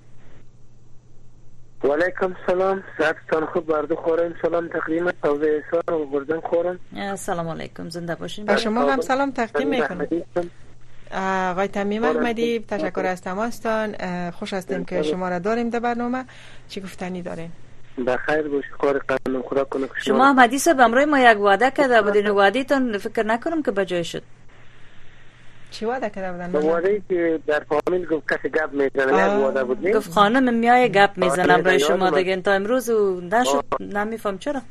و علیکم السلام. صحتتان خوب؟ برده خورم. سلام تقدیم توزیع احسان و گردن خورم. سلام علیکم. زنده باشین. با شما هم سلام تقدیم میکنم. آقای تمیم احمدی تشکر از تماستان. خوش هستیم که شما را داریم در برنامه. چی گفتنی دارین؟ بخیر باشی. کار قانون خدا کنه. شما احمدی صاحب امروز ما یک وعده کرده بودین، وعده‌تون فکر نکنم که بجای شد. چی وعده کرده بودن؟ وعده‌ای که در فامیل گفت کسی گپ میزنه. یک وعده بود. گفت خانم میای گپ میزنم برای شما دیگه. تا امروز نشد. نمیفهم چرا.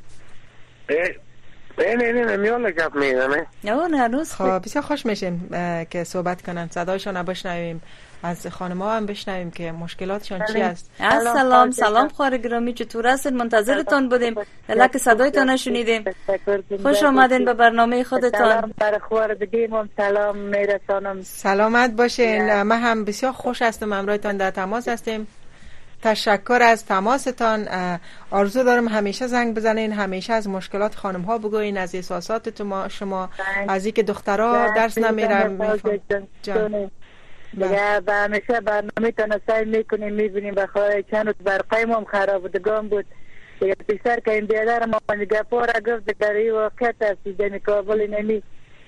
نه میال گپ میزنه. نه هنوز. خب بسیار خوش میشیم که صحبت کنن، صدایشان بشنویم، از خانم‌ها هم بشنویم که مشکلاتشان چی است. سلام خواهر گرامی، چطور هستین؟ منتظرتان بودیم. لکه صدایتان نشنیدیم. خوش آمدین به برنامه خودتان. برای خواهر دیگه سلام میرسانم. سلامت باشین. ما هم بسیار خوش هستم همراهتان در تماس هستیم. تشکر از تماستان. آرزو دارم همیشه زنگ بزنین، همیشه از مشکلات خانم ها بگوین، از احساسات شما، از اینکه دخترها درس نمیرن. دیگه با همیشه برنامه تان سعی میکنیم میبینیم. بخواه چند برقایم هم خراب بودگان بود دیگه. پیسر که این بیادر ما دیگه پارا گفت دیگه ای واقعیت است دیگه کابل نمی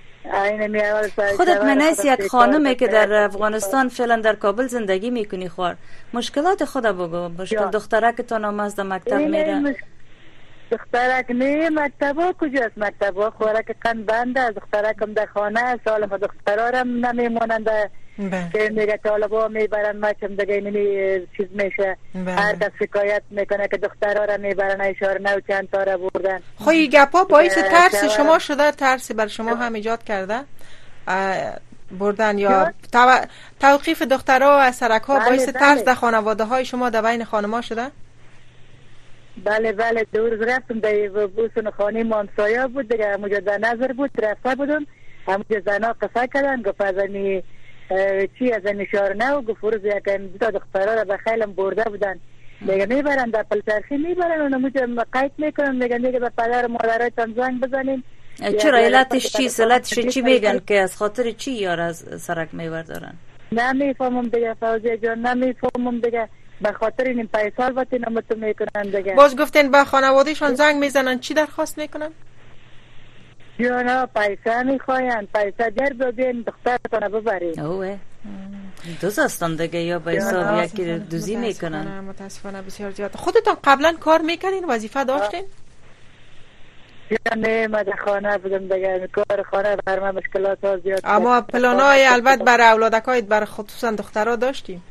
خودت منیس یک خانمه که در افغانستان فعلا در کابل زندگی میکنی. خوار مشکلات خود بگو. مشکل دخترکتان هم از مکتب میره. دخترک نه مکتبا کجاست؟ مکتبا خوراک قند بنده از دخترکم در خانه سال ما دخترارم نمیمونند که میگه طالبا میبرن مچم دیگه نمی چیز میشه. هر کس شکایت میکنه که دخترها میبرن اشاره نو چند تا را بردن. خب گپا باعث ترس شما شده؟ ترسی بر شما هم ایجاد کرده بردن یا توقیف دخترها از سرک ها باعث ترس در خانواده های شما در بین خانما شده؟ بله دور رفتم در بوسن خانه مامسایا بود دیگه. همونجا در نظر بود رفته بودم. همونجا زنا قصه کردن گفت از این چی از این اشاره نه. گفت روز یکم دو دخترها را به خیلم برده بودن دیگه میبرن در پلچرخی میبرن و همونجا قید میکنن دیگه به پدر و مادرایتان زنگ بزنین. چرا علتش چی؟ علتش چی میگن که از خاطر چی یار از سرک میبردارن؟ نمیفهمم دیگه فوزیه جان، نمیفهمم دیگه. به خاطر این پیسه البته نمتو میکنن دیگه. باز گفتین به خانوادهشون زنگ میزنن چی درخواست میکنن؟ جانا پیسه میخواین، پیسه در ببین دخترتون ببرین. اوه دوست هستن دیگه یا به حساب یکی دوزی میکنن. متاسفانه بسیار زیاد. خودتون قبلا کار میکنین؟ وظیفه داشتین؟ نه ما در خانه بودم دیگه. کار خانه بر من مشکلات ها زیاد. اما پلانای البته برای اولادکایت برای خصوصا دخترها داشتیم؟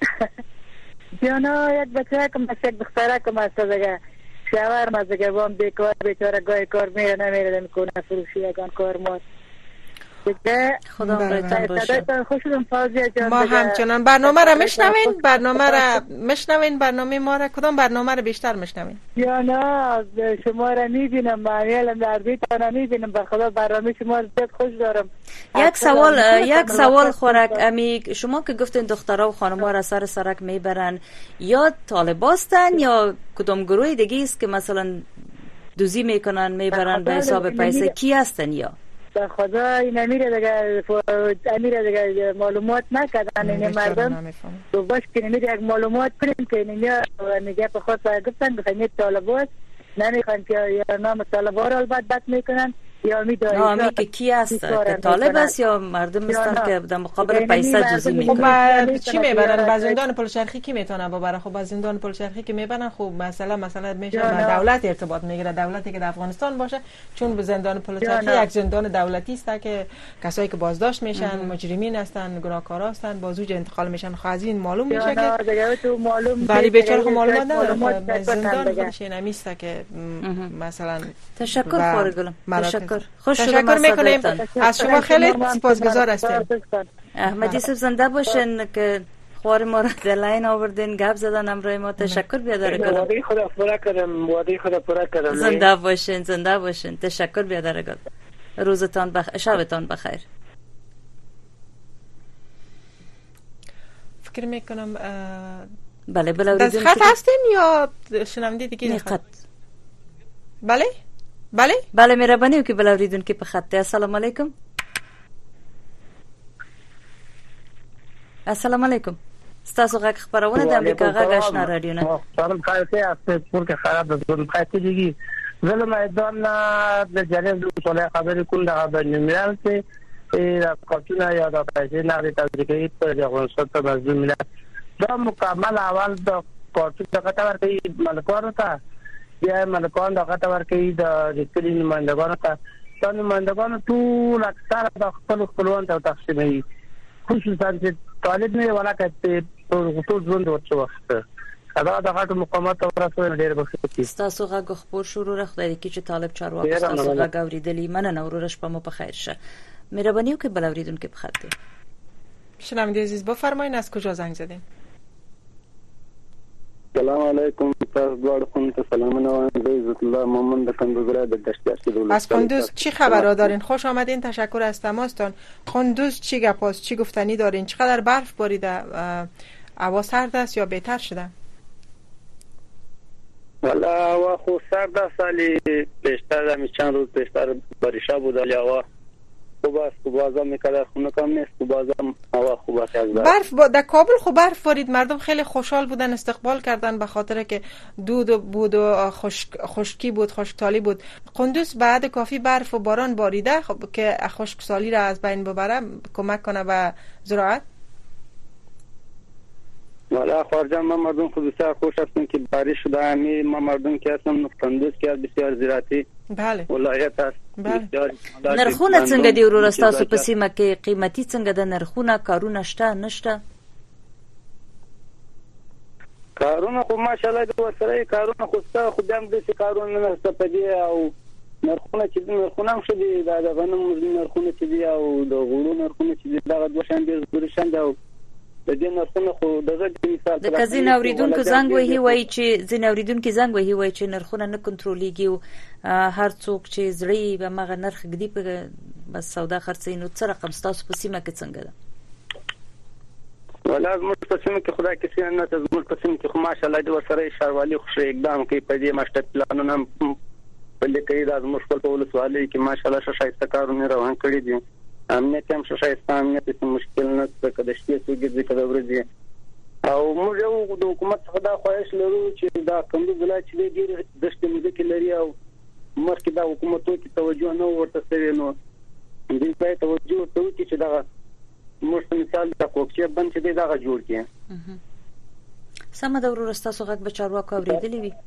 جانا یک بچه کم است، یک دختره کم است دیگه. شوهر ما دیگه وام بیکار بیچاره گاهی کار میره نمیره میکنه فروشی یگان کار ما دیگه. خدا برایتان باشه. ما همچنان برنامه را میشنوین؟ برنامه ما را کدام برنامه را بیشتر میشنوین؟ جانا شما را میبینم، معیلم در بیتان میبینم. به خدا برنامه شما را زیاد خوش دارم. یک سوال خورک امی، شما که گفتین دخترها و خانم‌ها را سر سرک میبرن، یا طالباستن یا کدام گروه دیگه است که مثلا دوزی میکنن میبرن به حساب پیسه؟ کی هستن؟ یا به خدا این امیر دیگه معلومات نکردن این مردم. تو باش که نمیره یک معلومات کنیم که اینجا میگه به خود گفتن بخواهیم طالباست نمیخوان که یا نام طالبا را البته بد میکنن یا که کی است که طالب است یا مردم هستند که در مقابل پیسه جزئی میکنن؟ خب چی میبرن؟ با زندان پلچرخی کی میتونه ببره؟ خب با زندان پلچرخی که میبرن خب مثلا میشه با دولت ارتباط میگیره، دولتی که در افغانستان باشه، چون به زندان پلچرخی یک زندان دولتی است که کسایی که بازداشت میشن مجرمین هستن، گناهکارا هستن، با زوج انتقال میشن. خب از این معلوم میشه که ولی بیچاره خب معلومات نداره. زندان خودش نمیسته که مثلا. تشکر خورگلم، تشکر میکنیم از شما، خیلی سپاسگزار هستیم. احمدی صاحب زنده باشین که خوار ما را دلین آوردین، گپ زدن امروی ما. تشکر بیادر گلم. وعده خدا پورا کردم. زنده باشین. تشکر بیادر گلم. روزتان شبتان بخیر. فکر میکنم بله بلاوریدون خط هستین یا شنونده دیگه خط؟ بله مهربانی که بلاوریدون که په خط. السلام علیکم. السلام علیکم. ستاسو غږ خبرونه د امریکا غږ آشنا رادیو نه. سلام خیرته است پور خراب د خاطر دیگه زلم میدان د جریان د صالح خبرې کول د بنیمال ته کارتونه یا د پیسې نه د تدریجي په افغانستان ته مزدور ملت دا مکمل اول د کارتون دغه تور کوي ملکانو ته یا ملکان دغه تور کوي د ریکلي نمائندگانو ته دا نمائندگان ټول اکثر د خپلوان ته تقسیموي، خصوصا چې طالب نه ولاکه ټول ژوند ورته وخت دا د غټ مقامات او رسول ډېر بخښي. ستاسو غږ خبر شروع خدای کی چې طالب چارواکي ستاسو غږ اوریدلی مننه ورورش په مو په خیر شه. مهرباني وکړئ بلاوریدون کې په خط دی. شنونده عزیز بفرمایید از کجا زنگ زدین؟ سلام علیکم. تاسو دوړ خون ته سلامونه وایم. عزت الله محمد د کندوز را د دشتیاشی دولت. از کندوز چی خبرها دارین؟ خوش آمدین. تشکر از تماستان. کندوز چی گپاست؟ چی گفتنی دارین؟ چقدر برف باریده؟ هوا سرد است یا بهتر شده؟ والا هوا خو سرد است، ولی بیشتر از چند روز بیشتر باریشا بود، ولی هوا خوب است. بازم میکرد خونه کم نیست، بازم هوا خوب است. از برف در کابل خوب برف بارید، مردم خیلی خوشحال بودن، استقبال کردن به خاطر که دود بود و خشکی بود، خشکسالی بود. قندوز بعد کافی برف و باران باریده که خشکسالی را از بین ببره، کمک کنه به زراعت. والا خارجان ما مردم خود بسیار خوش هستند که بارش شده. همی ما مردم که هستم قندوز که بسیار زراعتی بله ولایت است. بسیار نرخونه څنګه دی ورور تاسو په سیمه کې؟ قیمتي څنګه د نرخونه؟ کارونه شته نشته؟ کارونه خو ماشاءالله د ورسره کارونه خو څه خو دم د کارونه نه ستپدي او نرخونه چې نرخونه هم شدي د غنم نرخونه چې دی او د غوړو نرخونه چې دی دغه دوه شان دي زوري شان دی او د دې نرخونه خو دغه مثال د کزین اوریدونکو زنګ وهي چې زین اوریدونکو زنګ وهي چې نرخونه نه کنټرولېږي او هر څوک چې زړی به مغه نرخ گدي په بس سودا خرڅینو څه رقم ستاسو په سیمه کې څنګه ده؟ ولا زموږ په سیمه کې خدای کې څنګه نه زموږ په سیمه کې خو ماشاءالله د ورسره ښاروالي خو اقدام کوي په دې ماشته پلانونه په لیکي د زموږ په ولسوالۍ کې ماشاءالله شایسته کارونه روان کړي دي. امنیت هم شایسته، امنیت هیڅ مشکل نه څه کده شته چې کده ورځي او موږ یو د حکومت څخه دا خواهش لرو چې دا کندوز ولایت چې ډېر دشت مځکې لري او مخکې دا حکومتو کې توجه نه ورته شوی، نو دې ځای توجه ورته وکړي چې دا موږ مثال د کوکچې بند چې دا جوړ کړي. سم د ورور تاسو غږ به چارواکو اوریدلی وي.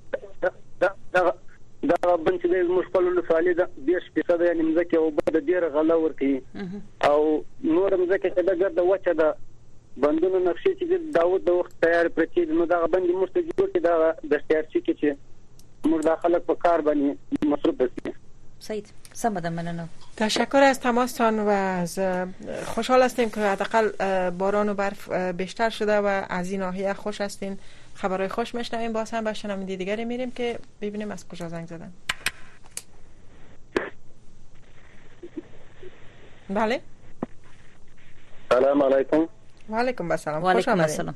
دا بند چې موږ خپل ولسوالۍ د 20% یعنی مځکه او بد ډیر غلا ورکي او نور مځکه چې دغه د وچه د بندونو نقشې چې داود د وخت تیار پرې نو دا بند موږ ته جوړ کړي دا د تیارچی کې چې موږ داخله په کار باندې مصروف دي. سعید سم ده مننه. تشکر از تماستان و از خوشحال هستیم که حداقل باران و برف بیشتر شده و از این ناحیه خوش هستین. خبرهای خوش میشنویم. باز هم به شنونده دیگری میریم که ببینیم از کجا زنگ زدن. بله سلام علیکم. و علیکم السلام. و علیکم السلام.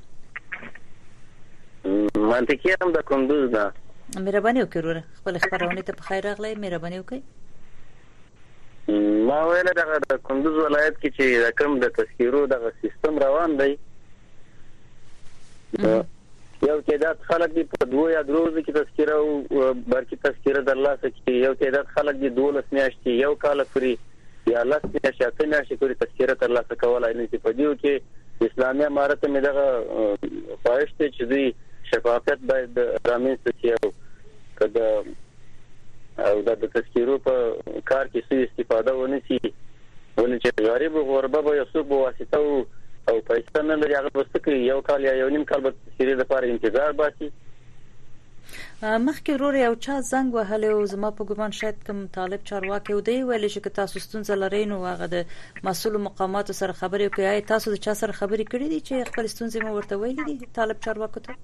منطقي هم د کندوز ده. مهرباني وکړئ ورور خپل خبرونه ته په خیر راغلی. مهرباني وکړئ. ما ویل د کندوز ولایت کې چې کوم د تذکیرو د سیستم روان دی یو تعداد خلک دی په 2 یا 3 ورځې کې تذکره او برکې تذکره درلاسه کړي، یو تعداد خلک دی 12 میاشتې یو کال پورې یا 10 میاشتې 8 میاشتې پورې تذکره ترلاسه کولای نه شي. په دې کې اسلامي امارت مې دغه خواهش ته چې دوی شفافیت باید رامنځته شي او د تذکیرو په کار کې څه استفاده ونه شي، ولې چې غریب او غربه به یو څوک واسطه او پیسې نه لري هغه بس کوي یو کال یا یو نیم کال به تذکیرې لپاره انتظار باسي. مخکې ورور یو چا زنګ وهلی او زما په ګمان شاید کوم طالب چارواکي و دی ویل چې تاسو ستونزه لرئ نو هغه د مسؤل مقاماتو سره خبرې وکړئ. تاسو د چا سره خبرې کړې دي چې خپل ستونزې مو ورته ویلي دي طالب چارواکو ته؟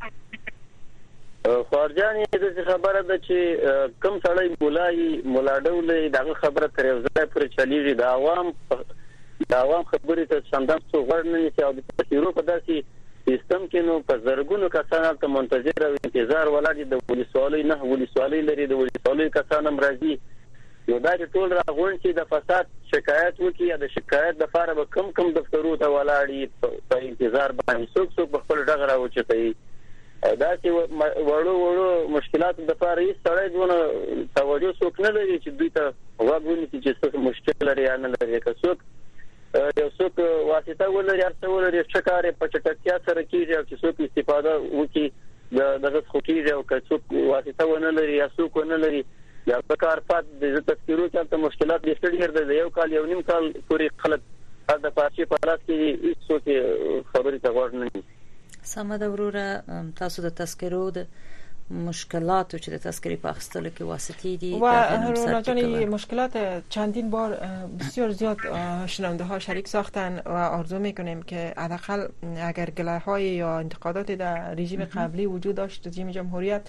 خارجان دې خبره ده چې کوم سړی مولا ډولې دغه خبره تر یو ځای پورې چلیږي، د عوام خبرې ته څنګه څو غوړ نه شي او د تفسیرو په داسې سیستم کې نو په زرګونو کسان ته منتظر او انتظار ولاړ دي. د ولسوالۍ نه ولسوالۍ لري، د ولسوالۍ کسان هم راځي، یو دا ټول راغون چې د فساد شکایت وکړي یا د شکایت لپاره به کم دفترو ته ولاړ دي په انتظار باندې څوک په خپل ډغ راوچتي. دا چې وړو مشکلات د لپاره یې سړی دونه توجه څوک نه لري چې دوی ته وګوري چې څه مشکل لري یا نه لري. که څوک یو څوک واسطه ولري ارڅ ولري شکارې په چټکتیا سره کیږي او چې څوک استفاده وکړي دغه خو کیږي او که څوک واسطه ونه لري یا څوک ونه لري یا په کار پات د تذکیرو چې مشکلات ډېر ډېر د یو کال یو نیم کال پورې خلک د پارچې په لاس کې هیڅ خبرې ته غوږ نه دي. سمه ده وروره، تاسو د تذکیرو د مشکلاتو چې د تذکری په اخیستلو کې واسطې دي و روناجانی مشکلات چندین بار بسیار زیاد شنونده ها شریک ساختن و آرزو میکنیم که حداقل اگر گله های یا انتقادات در رژیم قبلی وجود داشت، رژیم جمهوریت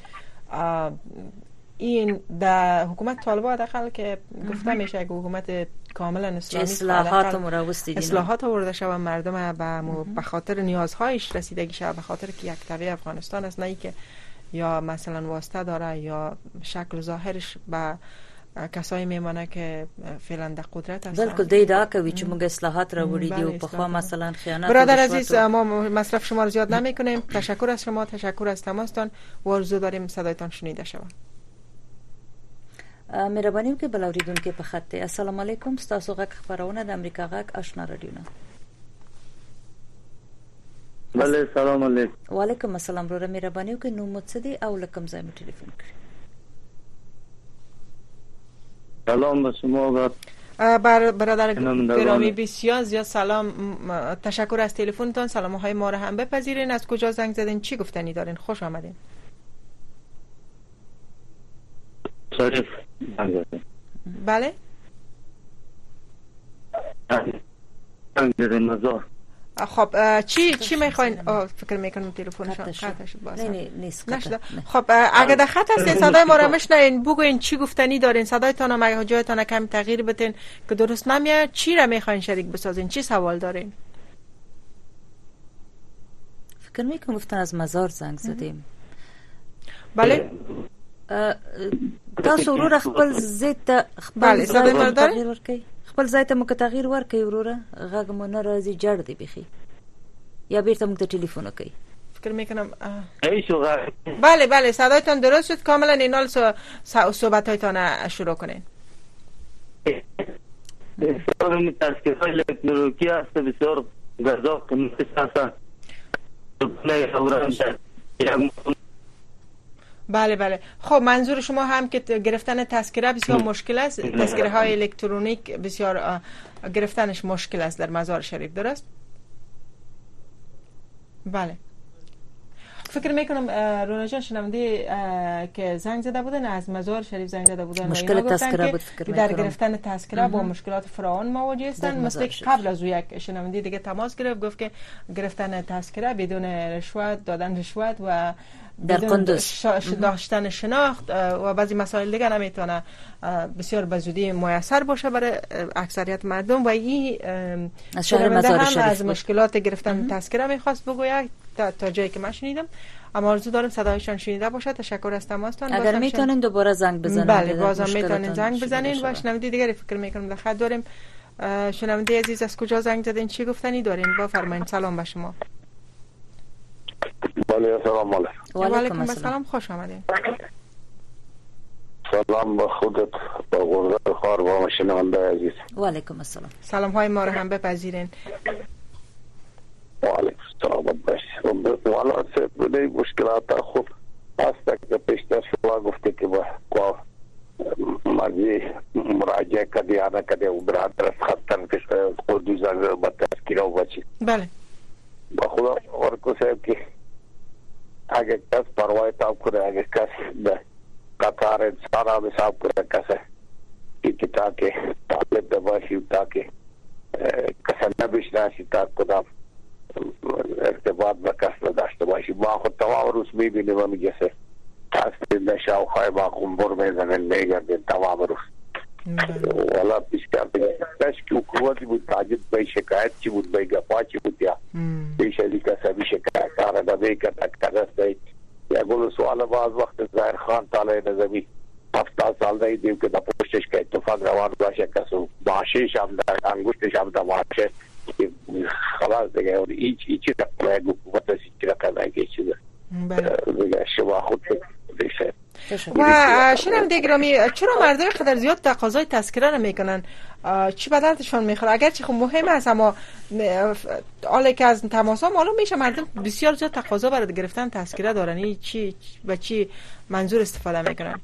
این در حکومت طالبان حداقل که گفته میشه که حکومت کاملا اسلامی اصلاحات آورده شود مردم به خاطر نیازهایش رسیدگی شود، به خاطر که یک طبیعه افغانستان است، نه که یا مثلا واسطه داره یا شکل ظاهرش به کسایی میمانه که فعلا در قدرت هستن. بالکل دیدا کوي چې موږ اصلاحات راوړي دي او په خوا مثلا خیانت. برادر عزیز ما مصرف شما رو زیاد نمیکنیم. تشکر از شما، تشکر از تماستان و آرزو داریم صدایتان شنیده شود. مهرباني وکړئ بل اوریدونکو په خط ته. السلام علیکم، تاسو غږ خبرونه د امریکا غږ آشنا رادیو نه. بله سلام علیکم. وعلیکم السلام. وروره مهرباني وکړئ نو متصدی او لکم زای مو ټلیفون کړئ. سلام به شما برادر گرامی، بسیار زیاد سلام. تشکر از تلفنتان. سلام‌های ما را هم بپذیرین. از کجا زنگ زدین؟ چی گفتنی دارین؟ خوش آمدین. شریف. بله؟ مزار. خب چی میخواین؟ فکر میکنم تلفنش قطع شد. نه نیست. خب اگه در خط هستین صدای ما را میشنوین، بگوین چی گفتنی دارین. صدایتان هم اگه جایتان کم تغییر بدین که درست نمیاد، چی را میخواین شریک بسازین؟ چی سوال دارین؟ فکر میکنم گفتن از مزار زنگ زدیم. بله. تاسو ورور خپل زیت خپل تغییر ورکړي، خپل ځای ته مو تغییر ورکړي وروره. غږ مو نه راځي، جړ دی بخي یا بیرته موږ ته ټلیفون وکړي. فکر میکنم ایشو غږ. بله صدایتان درست شد کاملا. اینال صحبتایتان شروع کنین. بسیار متاسفم الکترونیکی است، بسیار گزاف کننده بله. خب منظور شما هم که گرفتن تذکره بسیار مشکل است، تذکره های الکترونیک بسیار گرفتنش مشکل است در مزار شریف، درست؟ بله. فکر میکنم رونا جان شنونده که زنگ زده بودن از مزار شریف زنگ زده بودن، مشکل تذکره بود. فکر میکنم در گرفتن تذکره با مشکلات فراوان مواجه هستند. مثل قبل از یک شنونده دیگه تماس گرفت، گفت که گرفتن تذکره بدون رشوت، دادن رشوت و در قندوز داشتن شناخت و بعضی مسائل دیگه نمیتونه بسیار به زودی میسر باشه برای اکثریت مردم و این از شهر مزار شریف از مشکلات گرفتن تذکره میخواست بگوید تا جایی که من شنیدم. اما آرزو دارم صدایشان شنیده باشه. تشکر از تماستان. اگر میتونین دوباره زنگ بزنید. بله بازم میتونین زنگ بزنین. و شنونده دیگری فکر میکنم در خط داریم. شنونده عزیز از کجا زنگ زدین؟ چی گفتنی دارین؟ بفرمایید. سلام به شما. بله سلام علیکم. و علیکم السلام، خوش آمدید. سلام به خودت، به غرده خار و شنونده عزیز. و علیکم السلام. سلام های ما رو هم بپذیرین. و علیکم السلام. والا سه مشکلات خوب هست که پیشتر شما گفته که با مرزی مراجعه کردی یا نکردی و برادر از خطر که خود زنگ با تذکیره و بچی. بله. با خدا ورکو صاحب که اگر کس پروای تاب کنه، اگر کس به قطار انسان هم حساب کنه کسه که تاکه طالب دباشی تاکه کسا نبشناشی تا کدام ارتباط به کس نداشته باشی. ما خود تمام روز میبینیم و میگسه تاثیر نشاو خواهی با قنبر میزنن میگردین تمام روز. والا پیشکر تشکی حکومتی بود تاجد بای شکایت چی بود، بای گفا چی بود یا بیشلی کسا بی شکایت کارده بی کتک دید یا گلو سوال باز وقت ظاهر خان طالع نظمی 70 سال دیدیم که دا پشتش که اتفاق روان باشه کسو معاشیش هم در انگوشتش هم در معاشه خلاص دیگه و ایچی رقمه حکومت از ایچی رقمه که چیزه دیگه شما خود دیشه. و شنونده گرامی، چرا مردم قدر زیاد تقاضای تذکره رو میکنن؟ چی به دردشون میخوره؟ اگرچه خب مهم است اما حالا که از تماس ها معلوم میشه مردم بسیار زیاد تقاضا برای گرفتن تذکره دارن. چی به چی منظور استفاده میکنن؟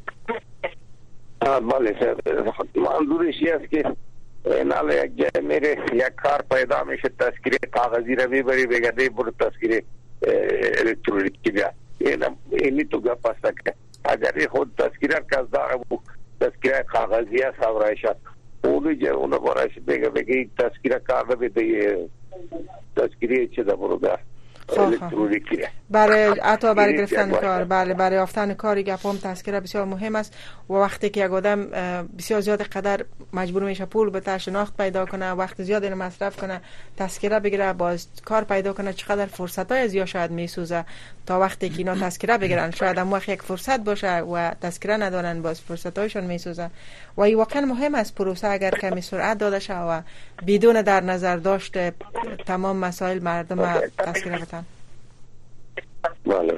بله منظورش این است که نال یک جای میره یک کار پیدا میشه تذکره کاغذی رو میبری بگرده برو تذکره الکترونیکی بیا. اینی تو گپ است که اگر خود تذکره کس داره تذکره کاغذی است سورایشت اونو برایش بگه تذکره کار رو بده تذکره چه ده برو ده الکترونیکی برای حتی برای گرفتن کار. بله برای یافتن کاری گپ هم تذکره بسیار مهم است و وقتی که یک آدم بسیار زیاد قدر مجبور میشه پول بده شناخت پیدا کنه وقت زیاد اینو مصرف کنه تذکره بگیره باز کار پیدا کنه چقدر فرصتای زیاد شاید میسوزه تا وقتی که اینا تذکره بگیرن شاید هم وقت یک فرصت باشه و تذکره ندارن باز فرصتایشون میسوزه و این واقعا مهم است پروسه اگر کمی سرعت داده شه و بدون در نظر داشته تمام مسائل مردم تذکره بدن. بله.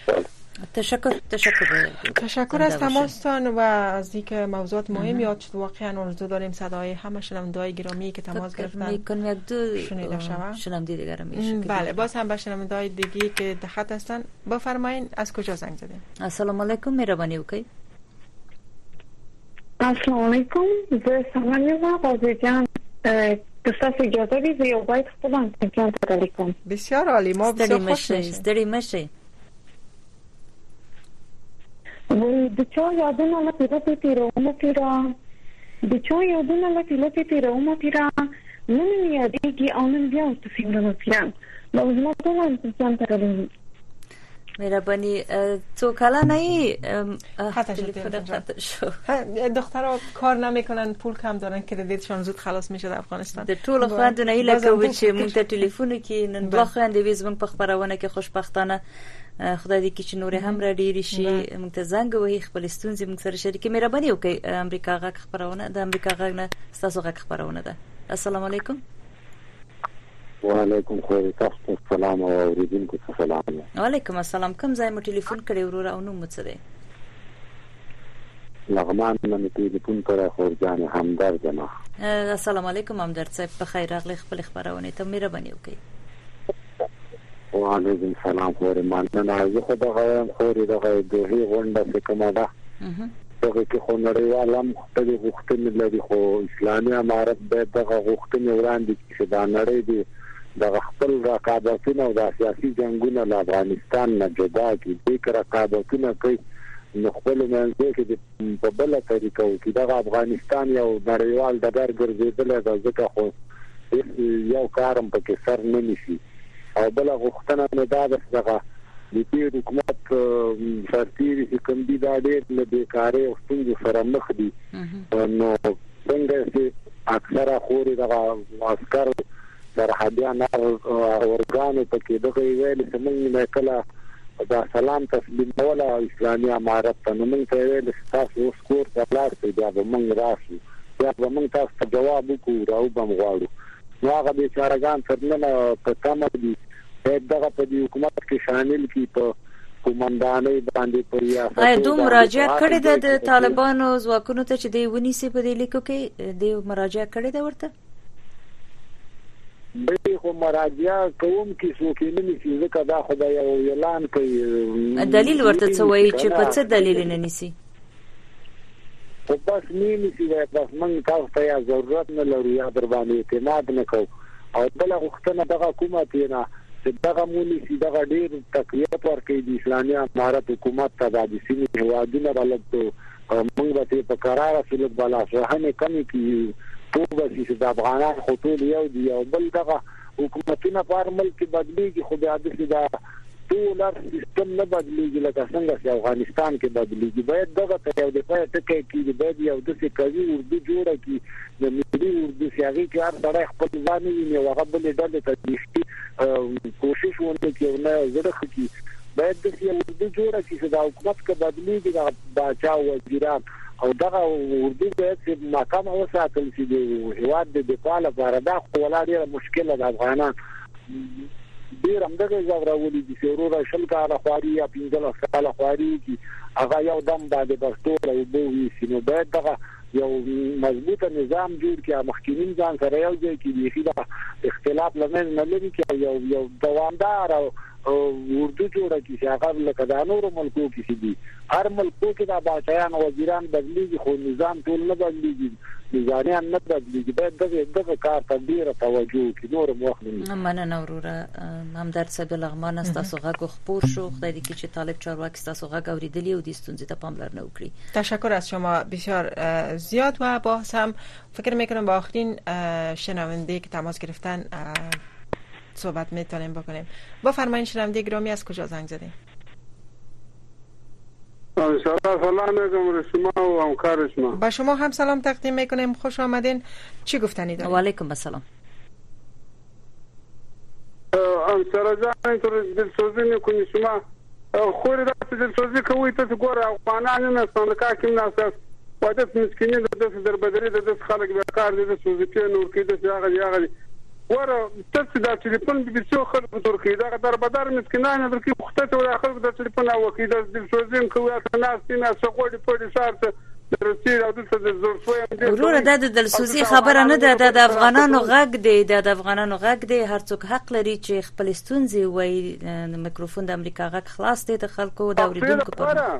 تشکر از تماستان و از اینکه موضوعات مهم یاد شد. واقعا آرزو داریم صدای همه شنونده‌های گرامی که تماس گرفتن میکنم یک دو شنیده شود. شنونده دیگر میشه. بله باز هم به شنونده‌های دیگه که در خط هستن بفرمایید از کجا زنگ زدین؟ السلام علیکم مهربانی وکي. السلام علیکم زه سلام قاضی جان دوستان اجازه بدید یو باید خودم تلفن تلفن. بسیار عالی ما بسیار خوش میشیم. استری مشه. دچار یادونه له پیلوټ تیرو متیرا دچار یادونه له پیلوټ تیرو متیرا نن یادېږي او نن بیا ورته څنګه وکړم نو زما ټول انتظام ترلم. مهربانی تو کلانه ای خطا شد. دخترها کار نمیکنن پول کم دارن کردیتشون زود خلاص میشه در افغانستان. د ټول خواندونه ای لکه چې مونږ ته ټلیفون کې نن بلا خوانده ویز مونږ په خبرونه کې خوشبختانه خدای دې چې نور هم را ډیر شي مونږ ته زنګ وهي خپل ستونزې مونږ سره شریکې مهرباني وکړئ. امریکا غږ خبرونه د امریکا غږ نه تاسو غږ خبرونه ده. السلام علیکم. وعلیکم السلام او اوریدونکو ته سلام. وعلیکم السلام. کوم ځای مو ټلیفون کړی ورور او نوم څه دی؟ لغمان نه ټلیفون کړی خورجان همدرد نه. السلام علیکم همدرد صاحب په خیر راغلی خپل خبرونه ته مهرباني وکړئ. وعلیکم السلام خور مننه. زه خو دغه خوري دغه دوی غونډه څه کومه ده دغه کې خو نړیوال هم خپل غوښتنې لري خو اسلامي امارت به دغه غوښتنې وړاندې کړي دا نړۍ دی دغه خپل رقابتونه او د سیاسي جنگونه له افغانستان نه جدا کړي د رقابتونه کوي نو خپل منځ کې په بل طریقه کې دغه افغانستان یو نړیوال ډګر ګرځیدل د ځکه خو یو کارم پکې سر نه نشي او بل غوښتنه نه ده دغه د دې حکومت سرتیري چې کوم دي دا ډېر له بیکارۍ او ستونزو سره مخ دي نو څنګه چې اکثره خوري دغه عسکر سرحدیان اورګانو پکې دغه ویل چې موږ نه کله دا سلام تسلیم ولا اسلامي امارت ته موږ ته ویل چې تاسو اوس کور ته لاړ بیا به موږ راشو بیا به موږ تاسو ته جواب وکړو او به موږ غواړو نو هغه بیچارهګان څرنګه په تمه دي باید دغه په حکومت کې شامل کی په کومندانۍ باندې پر ریاست. آیا دوی مراجعه کړې ده د طالبانو ځواکونو ته چې دی ونیسي په دې لیکو کې دی مراجعه کړې ده ورته؟ به خو مراجعه کوم کې څوک نه نیسي ځکه دا خدای یو اعلان کوي. دلیل ورته څه وایي چې په څه دلیل نه نیسي؟ خو بس نه نیسي بس موږ تاسو ته ضرورت نه لرو یا در باندې اعتماد نه کوو او بل غوښتنه دغه حکومت نه چې دغه مونږ دغه ډیر تقویت ورکړي د اسلامي امارت حکومت ته د سیمې هوادونه بلد موږ به په قرار سره بالا شهنه کمی کی توګه چې د افغانان خطول یو دی او بل دغه حکومتونه په ملک بدلیږي خو بیا د ټول سیستم نه بدلیږي لکه څنګه چې افغانستان کې بدلیږي. باید دغه ته یو د پای ټکی کې باید یو د څه کوي اردو جوړه کی د ملي اردو سیاغي کې هر ځای خپل ځان یې او هغه بل ډول ته کوشش ونه کوي نه زړه کی باید د اردو جوړه کی چې د حکومت کې بدلیږي د باچا وزیران او دغه اردو باید مقام وساتل شي د هواد د دفاع لپاره. دا خو ولادي مشکله د افغانان ډیر همدغه ځوراولي دي چې ورور شل کاله خواري یا 15 کاله خواري کی هغه یو دم باندې بستور او بووي سينو باید دغه یو مضبوطه نظام جوړ کړي مخکینین ځان سره یو ځای کې دی چې اختلاف لمن نه لري کې یو دوامدار او اردو جوړه کی چې هغه لکه د نورو ملکو کې دي. هر ملکو کې د باچایان وزیران بدلیږي خو نظام ټول نه بدلیږي نظامیان نه بدلیږي. باید دغه کار ته ډیره توجه وکړي. نور موخه مننه وروره همدرد صاحب لغمان است تاسو غږ خبر شو خدای دې چې طالب چارواکي تاسو غږ اوریدلی او د ستونزې ته پاملرنه وکړي. تشکر از شما بسیار زیاد و باز هم فکر میکنم با آخرین شنونده که تماس گرفتن صحبت میتونیم بکنیم. با فرمایین شنونده گرامی از کجا زنگ زدین؟ سلام علیکم شما و همکار شما. با شما هم سلام تقدیم میکنیم. خوش آمدین. چی گفتنی دارید؟ و علیکم السلام. همسر جان اینطور دلسوزی میکنی شما خوری دست دلسوزی کوی تا گور افغانان نه صندوق کې نه وادت مسکینین د در بدري د خلک به کار دي سوزیتي نور کې د هغه ور تاسو د ټلیفون به څو خلک ترکیه دا در بدر مسکینان د کې مخته ور خلک د ټلیفون او کې د سوزین کوي تاسو نه څوګړي په دې شارت درسي او د زور شوی ورور د دلسوزي خبره نه ده د افغانانو غږ دی د افغانانو غږ دی هر څوک حق لري چې خپل ستونزې وایي. میکروفون د امریکا غږ خلاص دی د خلکو د اوریدونکو په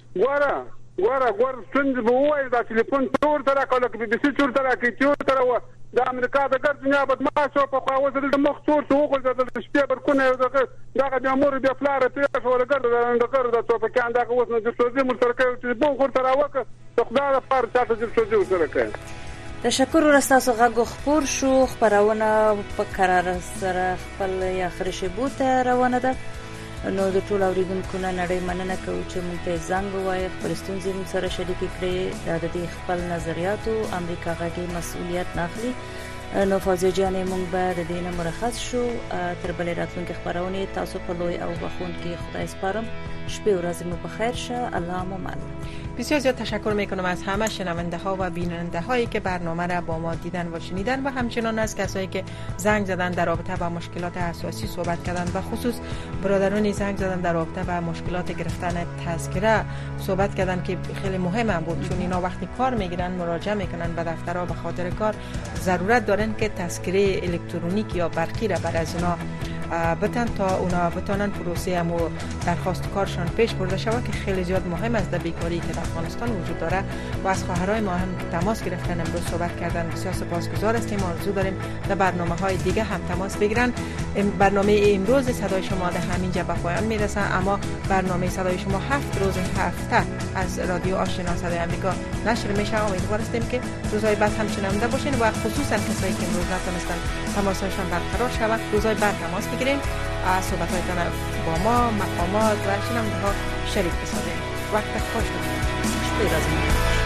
ګور څنګه به وایي دا ټلیفون تور تر کله کې به سي تور تر کې تور تر و د امریکا د ګر دنیا بدمعشو په خواوز د مخ تور ته وګل د شپې برکونه دغه د امور د فلاره ته شو لګر د توپ کې انده اوس نه د سوزي مرترکه چې بو ګور تر واکه خدای لپاره چاته د سوزي وسره کوي. تشکر ورستاسو غږ خبر شو خبرونه په قرار سره خپل اخر شبوته روانه ده. نو د ټول اوریدونکو نه نړۍ مننه کوم چې مونږ ته زنګ ووایي خپل ستونزې مون سره شریک کړي د دې خپل نظریاتو امریکا غږی مسؤلیت ناخلي. نو فوزیه جان مونږ به د دې نه مرخص شو تر بلې راتلونکي خبرونه تاسو په لوی او بخون کې خدای سپارم. شپه و روز مو بخیر شه. الله مو معلم. بسیار زیاد تشکر میکنم از همه شنونده ها و بیننده هایی که برنامه را با ما دیدن و شنیدن و همچنان از کسایی که زنگ زدن در رابطه با مشکلات اساسی صحبت کردن و خصوص برادرانی زنگ زدن در رابطه با مشکلات گرفتن تذکره صحبت کردن که خیلی مهم بود چون اینا وقتی کار میگیرن مراجعه میکنن به دفترها به خاطر کار ضرورت دارن که تذکره الکترونیکی یا برقی را بر از اونا بتن تا اونا بتانن پروسه امو درخواست کارشان پیش برده شود که خیلی زیاد مهم است در بیکاری که در افغانستان وجود داره و از خواهرای ما هم تماس گرفتن امروز صحبت کردن. بسیار سپاسگزار هستیم. آرزو داریم در برنامه‌های دیگه هم تماس بگیرن. برنامه امروز صدای شما در همینجا به پایان میرسه اما برنامه صدای شما 7 روز هفته از رادیو آشنا صدای آمریکا نشر میشه. امیدوار هستیم که روزهای بعد هم شنونده باشین و خصوصا کسایی که امروز نتونستن تماسشان برقرار شود روزهای بعد تماس بگیرین صحبت‌هایتان با ما مقامات و شنونده‌ها شریک بسازین. وقت خوش باشید. شپه